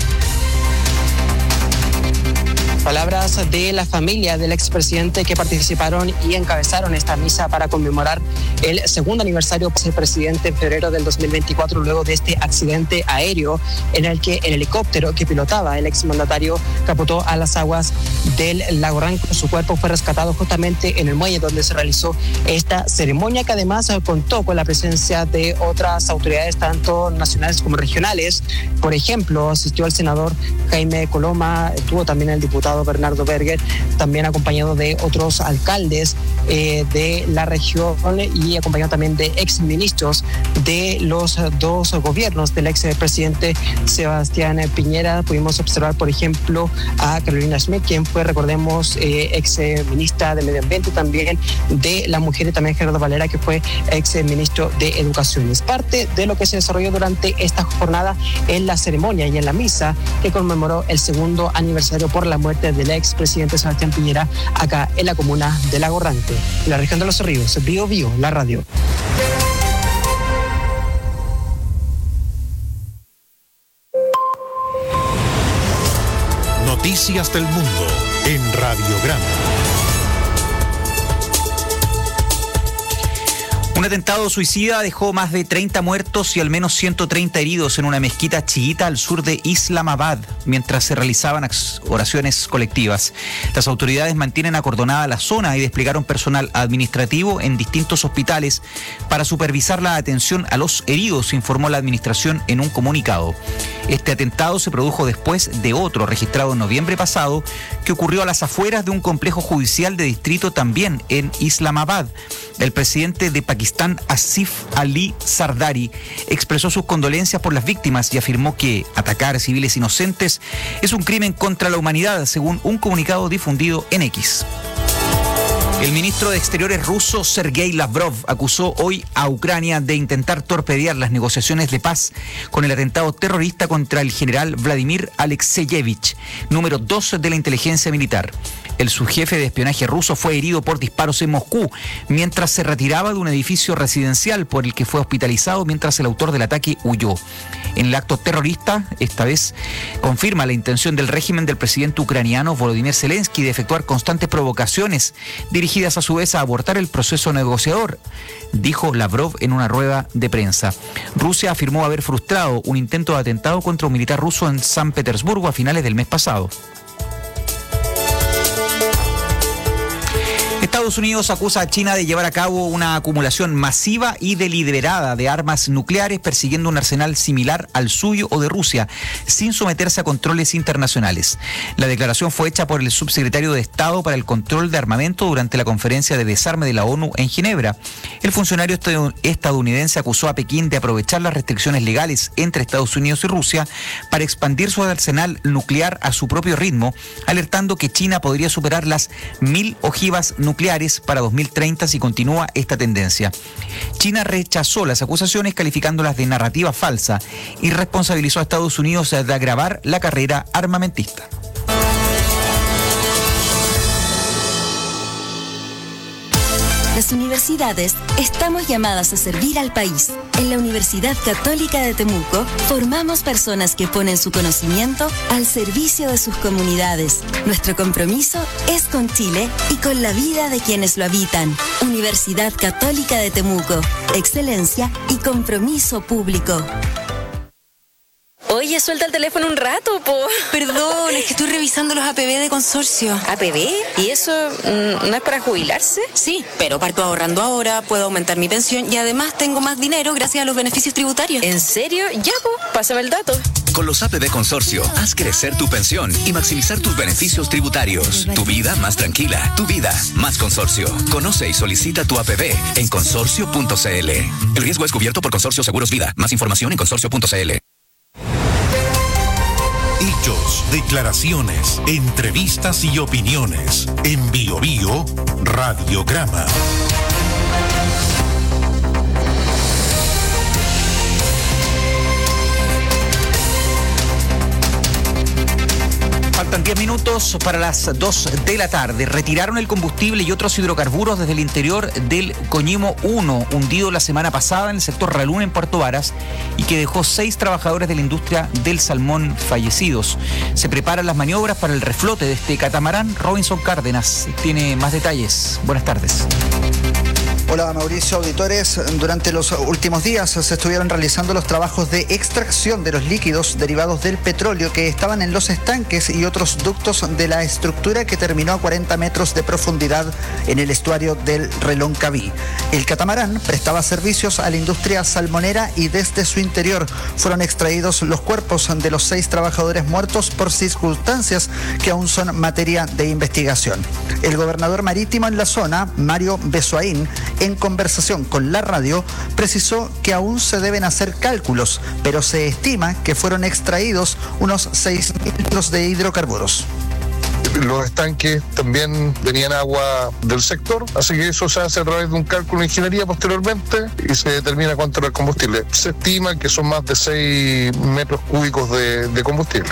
Palabras de la familia del expresidente que participaron y encabezaron esta misa para conmemorar el segundo aniversario del presidente en febrero del 2024, luego de este accidente aéreo en el que el helicóptero que pilotaba el exmandatario capotó a las aguas del lago Ranco. Su cuerpo fue rescatado justamente en el muelle donde se realizó esta ceremonia, que además contó con la presencia de otras autoridades, tanto nacionales como regionales. Por ejemplo, asistió el senador Jaime Coloma, estuvo también el diputado Bernardo Berger, también acompañado de otros alcaldes de la región y acompañado también de exministros de los dos gobiernos del expresidente Sebastián Piñera. Pudimos observar, por ejemplo, a Carolina Schmidt, quien fue, recordemos, exministra de Medio Ambiente, también de la Mujer, y también Gerardo Valera, que fue exministro de Educación. Es parte de lo que se desarrolló durante esta jornada en la ceremonia y en la misa que conmemoró el segundo aniversario por la muerte del expresidente Sebastián Piñera acá en la comuna de Lago Ranco, en la región de Los Ríos. Bio Bio, la radio. Noticias del mundo en Radiograma. Un atentado suicida dejó más de 30 muertos y al menos 130 heridos en una mezquita chiita al sur de Islamabad, mientras se realizaban oraciones colectivas. Las autoridades mantienen acordonada la zona y desplegaron personal administrativo en distintos hospitales para supervisar la atención a los heridos, informó la administración en un comunicado. Este atentado se produjo después de otro registrado en noviembre pasado, que ocurrió a las afueras de un complejo judicial de distrito también en Islamabad. El presidente de Pakistán, Asif Ali Zardari, expresó sus condolencias por las víctimas y afirmó que atacar a civiles inocentes es un crimen contra la humanidad, según un comunicado difundido en X. El ministro de Exteriores ruso, Sergei Lavrov, acusó hoy a Ucrania de intentar torpedear las negociaciones de paz con el atentado terrorista contra el general Vladimir Alexeyevich, número 2 de la inteligencia militar. El subjefe de espionaje ruso fue herido por disparos en Moscú mientras se retiraba de un edificio residencial, por el que fue hospitalizado mientras el autor del ataque huyó. En el acto terrorista, esta vez, confirma la intención del régimen del presidente ucraniano Volodymyr Zelensky de efectuar constantes provocaciones dirigidas a su vez a abortar el proceso negociador, dijo Lavrov en una rueda de prensa. Rusia afirmó haber frustrado un intento de atentado contra un militar ruso en San Petersburgo a finales del mes pasado. Estados Unidos acusa a China de llevar a cabo una acumulación masiva y deliberada de armas nucleares, persiguiendo un arsenal similar al suyo o de Rusia, sin someterse a controles internacionales. La declaración fue hecha por el subsecretario de Estado para el Control de Armamento durante la conferencia de desarme de la ONU en Ginebra. El funcionario estadounidense acusó a Pekín de aprovechar las restricciones legales entre Estados Unidos y Rusia para expandir su arsenal nuclear a su propio ritmo, alertando que China podría superar las 1000 ojivas nucleares hectáreas para 2030 si continúa esta tendencia. China rechazó las acusaciones calificándolas de narrativa falsa y responsabilizó a Estados Unidos de agravar la carrera armamentista. Las universidades estamos llamadas a servir al país. En la Universidad Católica de Temuco formamos personas que ponen su conocimiento al servicio de sus comunidades. Nuestro compromiso es con Chile y con la vida de quienes lo habitan. Universidad Católica de Temuco. Excelencia y compromiso público. Oye, suelta el teléfono un rato, po. Perdón, es que estoy revisando los APB de consorcio. ¿APB? ¿Y eso no es para jubilarse? Sí, pero parto ahorrando ahora, puedo aumentar mi pensión y además tengo más dinero gracias a los beneficios tributarios. ¿En serio? Ya, po, pásame el dato. Con los APB Consorcio, haz crecer tu pensión y maximizar tus beneficios tributarios. Tu vida más tranquila, tu vida más consorcio. Conoce y solicita tu APB en consorcio.cl. El riesgo es cubierto por Consorcio Seguros Vida. Más información en consorcio.cl. Hechos, declaraciones, entrevistas y opiniones. En BioBio, Radiograma. Faltan 10 minutos para las 2 de la tarde. Retiraron el combustible y otros hidrocarburos desde el interior del Coñimo 1, hundido la semana pasada en el sector Ralún en Puerto Varas y que dejó 6 trabajadores de la industria del salmón fallecidos. Se preparan las maniobras para el reflote de este catamarán. Robinson Cárdenas tiene más detalles. Buenas tardes. Hola Mauricio, auditores. Durante los últimos días se estuvieron realizando los trabajos de extracción de los líquidos derivados del petróleo que estaban en los estanques y otros ductos de la estructura que terminó a 40 metros de profundidad en el estuario del Reloncaví. El catamarán prestaba servicios a la industria salmonera y desde su interior fueron extraídos los cuerpos de los 6 trabajadores muertos por circunstancias que aún son materia de investigación. El gobernador marítimo en la zona, Mario Besoaín, en conversación con la radio, precisó que aún se deben hacer cálculos, pero se estima que fueron extraídos unos 6.000 litros de hidrocarburos. Los estanques también tenían agua del sector, así que eso se hace a través de un cálculo de ingeniería posteriormente y se determina cuánto era el combustible. Se estima que son más de 6 metros cúbicos de combustible.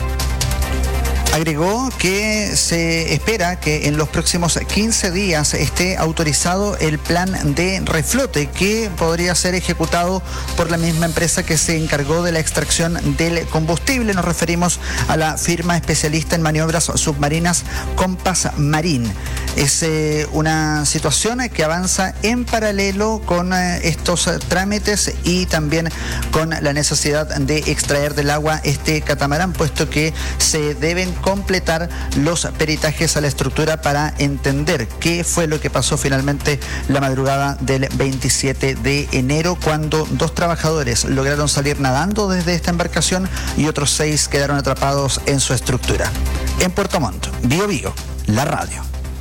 Agregó que se espera que en los próximos 15 días esté autorizado el plan de reflote que podría ser ejecutado por la misma empresa que se encargó de la extracción del combustible. Nos referimos a la firma especialista en maniobras submarinas Compass Marine. Es una situación que avanza en paralelo con estos trámites y también con la necesidad de extraer del agua este catamarán, puesto que se deben completar los peritajes a la estructura para entender qué fue lo que pasó finalmente la madrugada del 27 de enero, cuando 2 trabajadores lograron salir nadando desde esta embarcación y otros 6 quedaron atrapados en su estructura. En Puerto Montt, BioBio, la radio.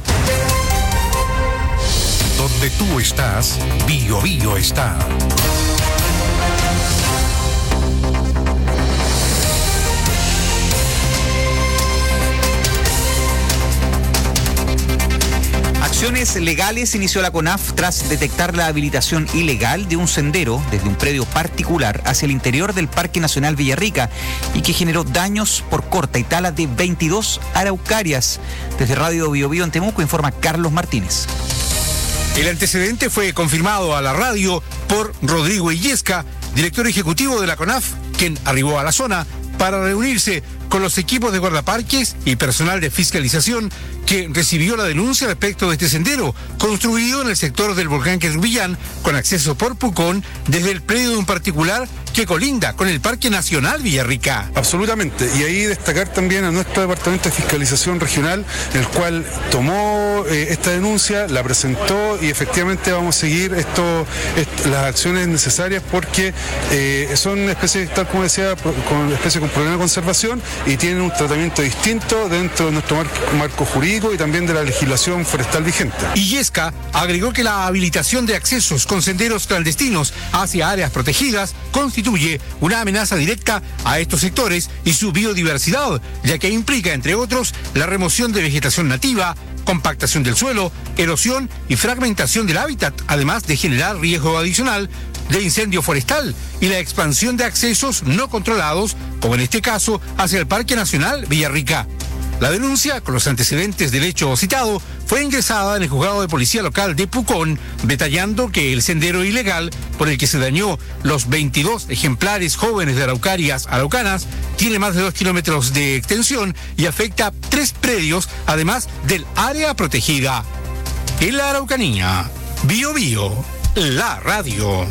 Donde tú estás, BioBio está. Acciones legales inició la CONAF tras detectar la habilitación ilegal de un sendero desde un predio particular hacia el interior del Parque Nacional Villarrica y que generó daños por corta y tala de 22 araucarias. Desde Radio BioBio en Temuco informa Carlos Martínez. El antecedente fue confirmado a la radio por Rodrigo Illesca, director ejecutivo de la CONAF, quien arribó a la zona para reunirse con los equipos de guardaparques y personal de fiscalización que recibió la denuncia respecto de este sendero, construido en el sector del volcán Querubillán, con acceso por Pucón, desde el predio de un particular que colinda con el Parque Nacional Villarrica. Absolutamente, y ahí destacar también a nuestro Departamento de Fiscalización Regional, el cual tomó esta denuncia, la presentó y efectivamente vamos a seguir las acciones necesarias porque son especies, tal como decía, especies con problema de conservación y tienen un tratamiento distinto dentro de nuestro marco jurídico y también de la legislación forestal vigente. Illesca agregó que la habilitación de accesos con senderos clandestinos hacia áreas protegidas constituye una amenaza directa a estos sectores y su biodiversidad, ya que implica, entre otros, la remoción de vegetación nativa, compactación del suelo, erosión y fragmentación del hábitat, además de generar riesgo adicional de incendio forestal y la expansión de accesos no controlados, como en este caso, hacia el Parque Nacional Villarrica. La denuncia, con los antecedentes del hecho citado, fue ingresada en el juzgado de policía local de Pucón, detallando que el sendero ilegal por el que se dañó los 22 ejemplares jóvenes de araucarias araucanas tiene más de 2 kilómetros de extensión y afecta 3 predios, además del área protegida. En la Araucanía, Bio Bio, la radio.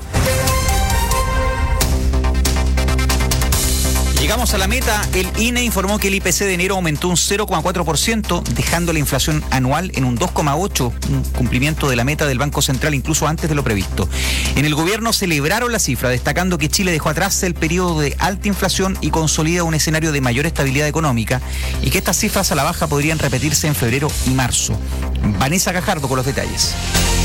Llegamos a la meta. El INE informó que el IPC de enero aumentó un 0,4%, dejando la inflación anual en un 2,8%, un cumplimiento de la meta del Banco Central incluso antes de lo previsto. En el gobierno celebraron la cifra, destacando que Chile dejó atrás el periodo de alta inflación y consolida un escenario de mayor estabilidad económica, y que estas cifras a la baja podrían repetirse en febrero y marzo. Vanessa Gajardo con los detalles.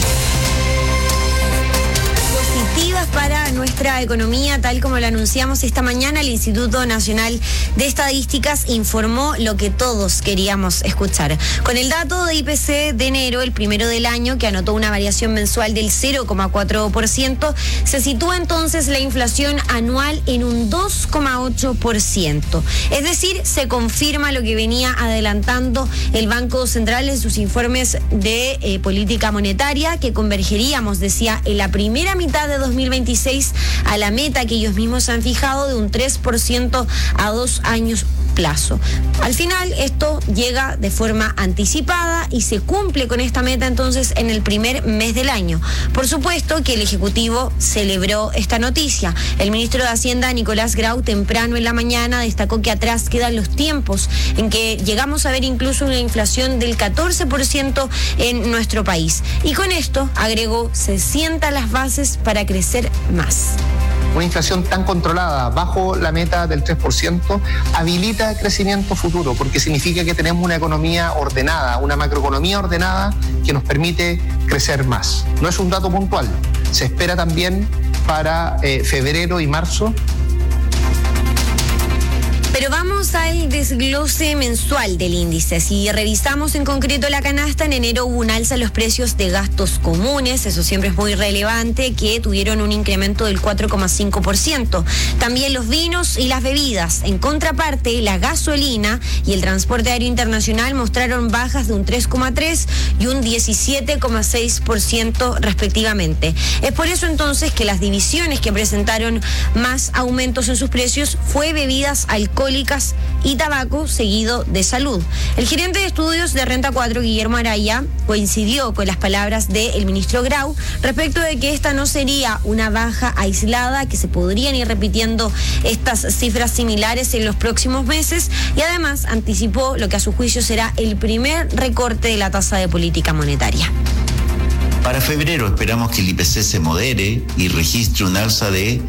Para nuestra economía, tal como lo anunciamos esta mañana, el Instituto Nacional de Estadísticas informó lo que todos queríamos escuchar. Con el dato de IPC de enero, el primero del año, que anotó una variación mensual del 0,4%, se sitúa entonces la inflación anual en un 2,8%. Es decir, se confirma lo que venía adelantando el Banco Central en sus informes de política monetaria, que convergeríamos, decía, en la primera mitad de 2026 a la meta que ellos mismos han fijado de un 3% a 2 años plazo. Al final, esto llega de forma anticipada y se cumple con esta meta entonces en el primer mes del año. Por supuesto que el Ejecutivo celebró esta noticia. El ministro de Hacienda, Nicolás Grau, temprano en la mañana destacó que atrás quedan los tiempos en que llegamos a ver incluso una inflación del 14% en nuestro país. Y con esto, agregó, se sientan las bases para crecer más. Una inflación tan controlada, bajo la meta del 3%, habilita crecimiento futuro, porque significa que tenemos una economía ordenada, una macroeconomía ordenada que nos permite crecer más. No es un dato puntual, se espera también para febrero y marzo. Pero vamos al desglose mensual del índice. Si revisamos en concreto la canasta, en enero hubo un alza en los precios de gastos comunes, eso siempre es muy relevante, que tuvieron un incremento del 4,5%. También los vinos y las bebidas. En contraparte, la gasolina y el transporte aéreo internacional mostraron bajas de un 3,3% y un 17,6% respectivamente. Es por eso entonces que las divisiones que presentaron más aumentos en sus precios fue bebidas alcohólicas y tabaco, seguido de salud. El gerente de estudios de Renta 4, Guillermo Araya, coincidió con las palabras del ministro Grau respecto de que esta no sería una baja aislada, que se podrían ir repitiendo estas cifras similares en los próximos meses, y además anticipó lo que a su juicio será el primer recorte de la tasa de política monetaria. Para febrero esperamos que el IPC se modere y registre un alza de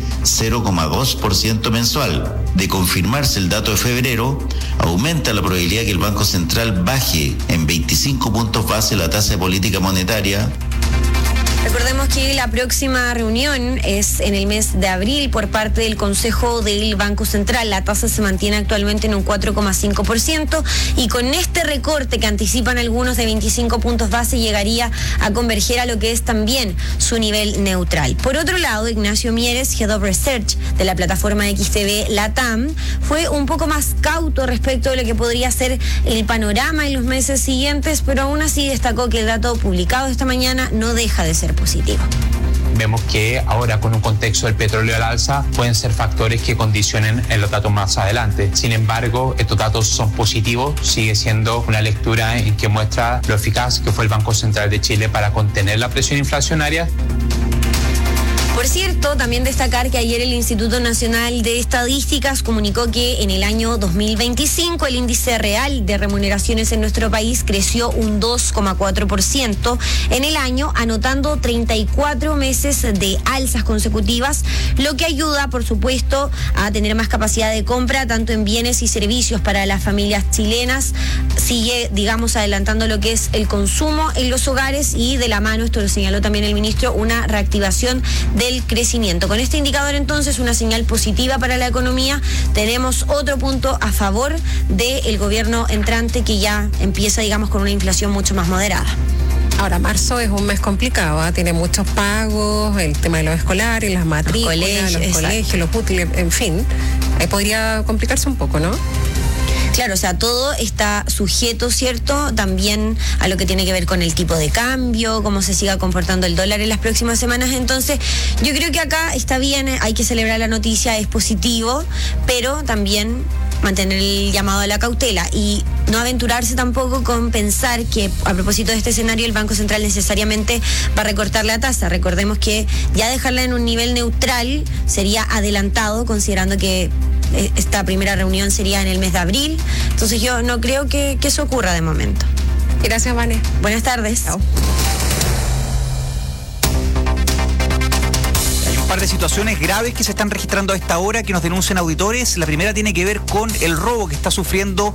0,2% mensual. De confirmarse el dato de febrero, aumenta la probabilidad que el Banco Central baje en 25 puntos base la tasa de política monetaria. Recordemos que la próxima reunión es en el mes de abril por parte del Consejo del Banco Central. La tasa se mantiene actualmente en un 4,5% y con este recorte que anticipan algunos de 25 puntos base llegaría a converger a lo que es también su nivel neutral. Por otro lado, Ignacio Mieres, Head of Research de la plataforma XTB Latam, fue un poco más cauto respecto de lo que podría ser el panorama en los meses siguientes, pero aún así destacó que el dato publicado esta mañana no deja de ser positivo. Vemos que ahora con un contexto del petróleo al alza pueden ser factores que condicionen en los datos más adelante. Sin embargo, estos datos son positivos, sigue siendo una lectura en que muestra lo eficaz que fue el Banco Central de Chile para contener la presión inflacionaria. Por cierto, también destacar que ayer el Instituto Nacional de Estadísticas comunicó que en el año 2025 el índice real de remuneraciones en nuestro país creció un 2,4% en el año, anotando 34 meses de alzas consecutivas, lo que ayuda, por supuesto, a tener más capacidad de compra, tanto en bienes y servicios para las familias chilenas. Sigue, digamos, adelantando lo que es el consumo en los hogares y de la mano, esto lo señaló también el ministro, una reactivación de del crecimiento. Con este indicador entonces una señal positiva para la economía. Tenemos otro punto a favor del gobierno entrante que ya empieza, digamos, con una inflación mucho más moderada. Ahora, marzo es un mes complicado, ¿eh? Tiene muchos pagos, el tema de los escolares, las matrículas, los colegios, los útiles, en fin. Podría complicarse un poco, ¿no? Claro, o sea, todo está sujeto, ¿cierto? También a lo que tiene que ver con el tipo de cambio, cómo se siga comportando el dólar en las próximas semanas. Entonces, yo creo que acá está bien, hay que celebrar la noticia, es positivo, pero también mantener el llamado a la cautela y no aventurarse tampoco con pensar que a propósito de este escenario el Banco Central necesariamente va a recortar la tasa. Recordemos que ya dejarla en un nivel neutral sería adelantado, considerando que esta primera reunión sería en el mes de abril. Entonces yo no creo que eso ocurra de momento. Gracias, Vane. Buenas tardes. Chao. Par de situaciones graves que se están registrando a esta hora que nos denuncian auditores. La primera tiene que ver con el robo que está sufriendo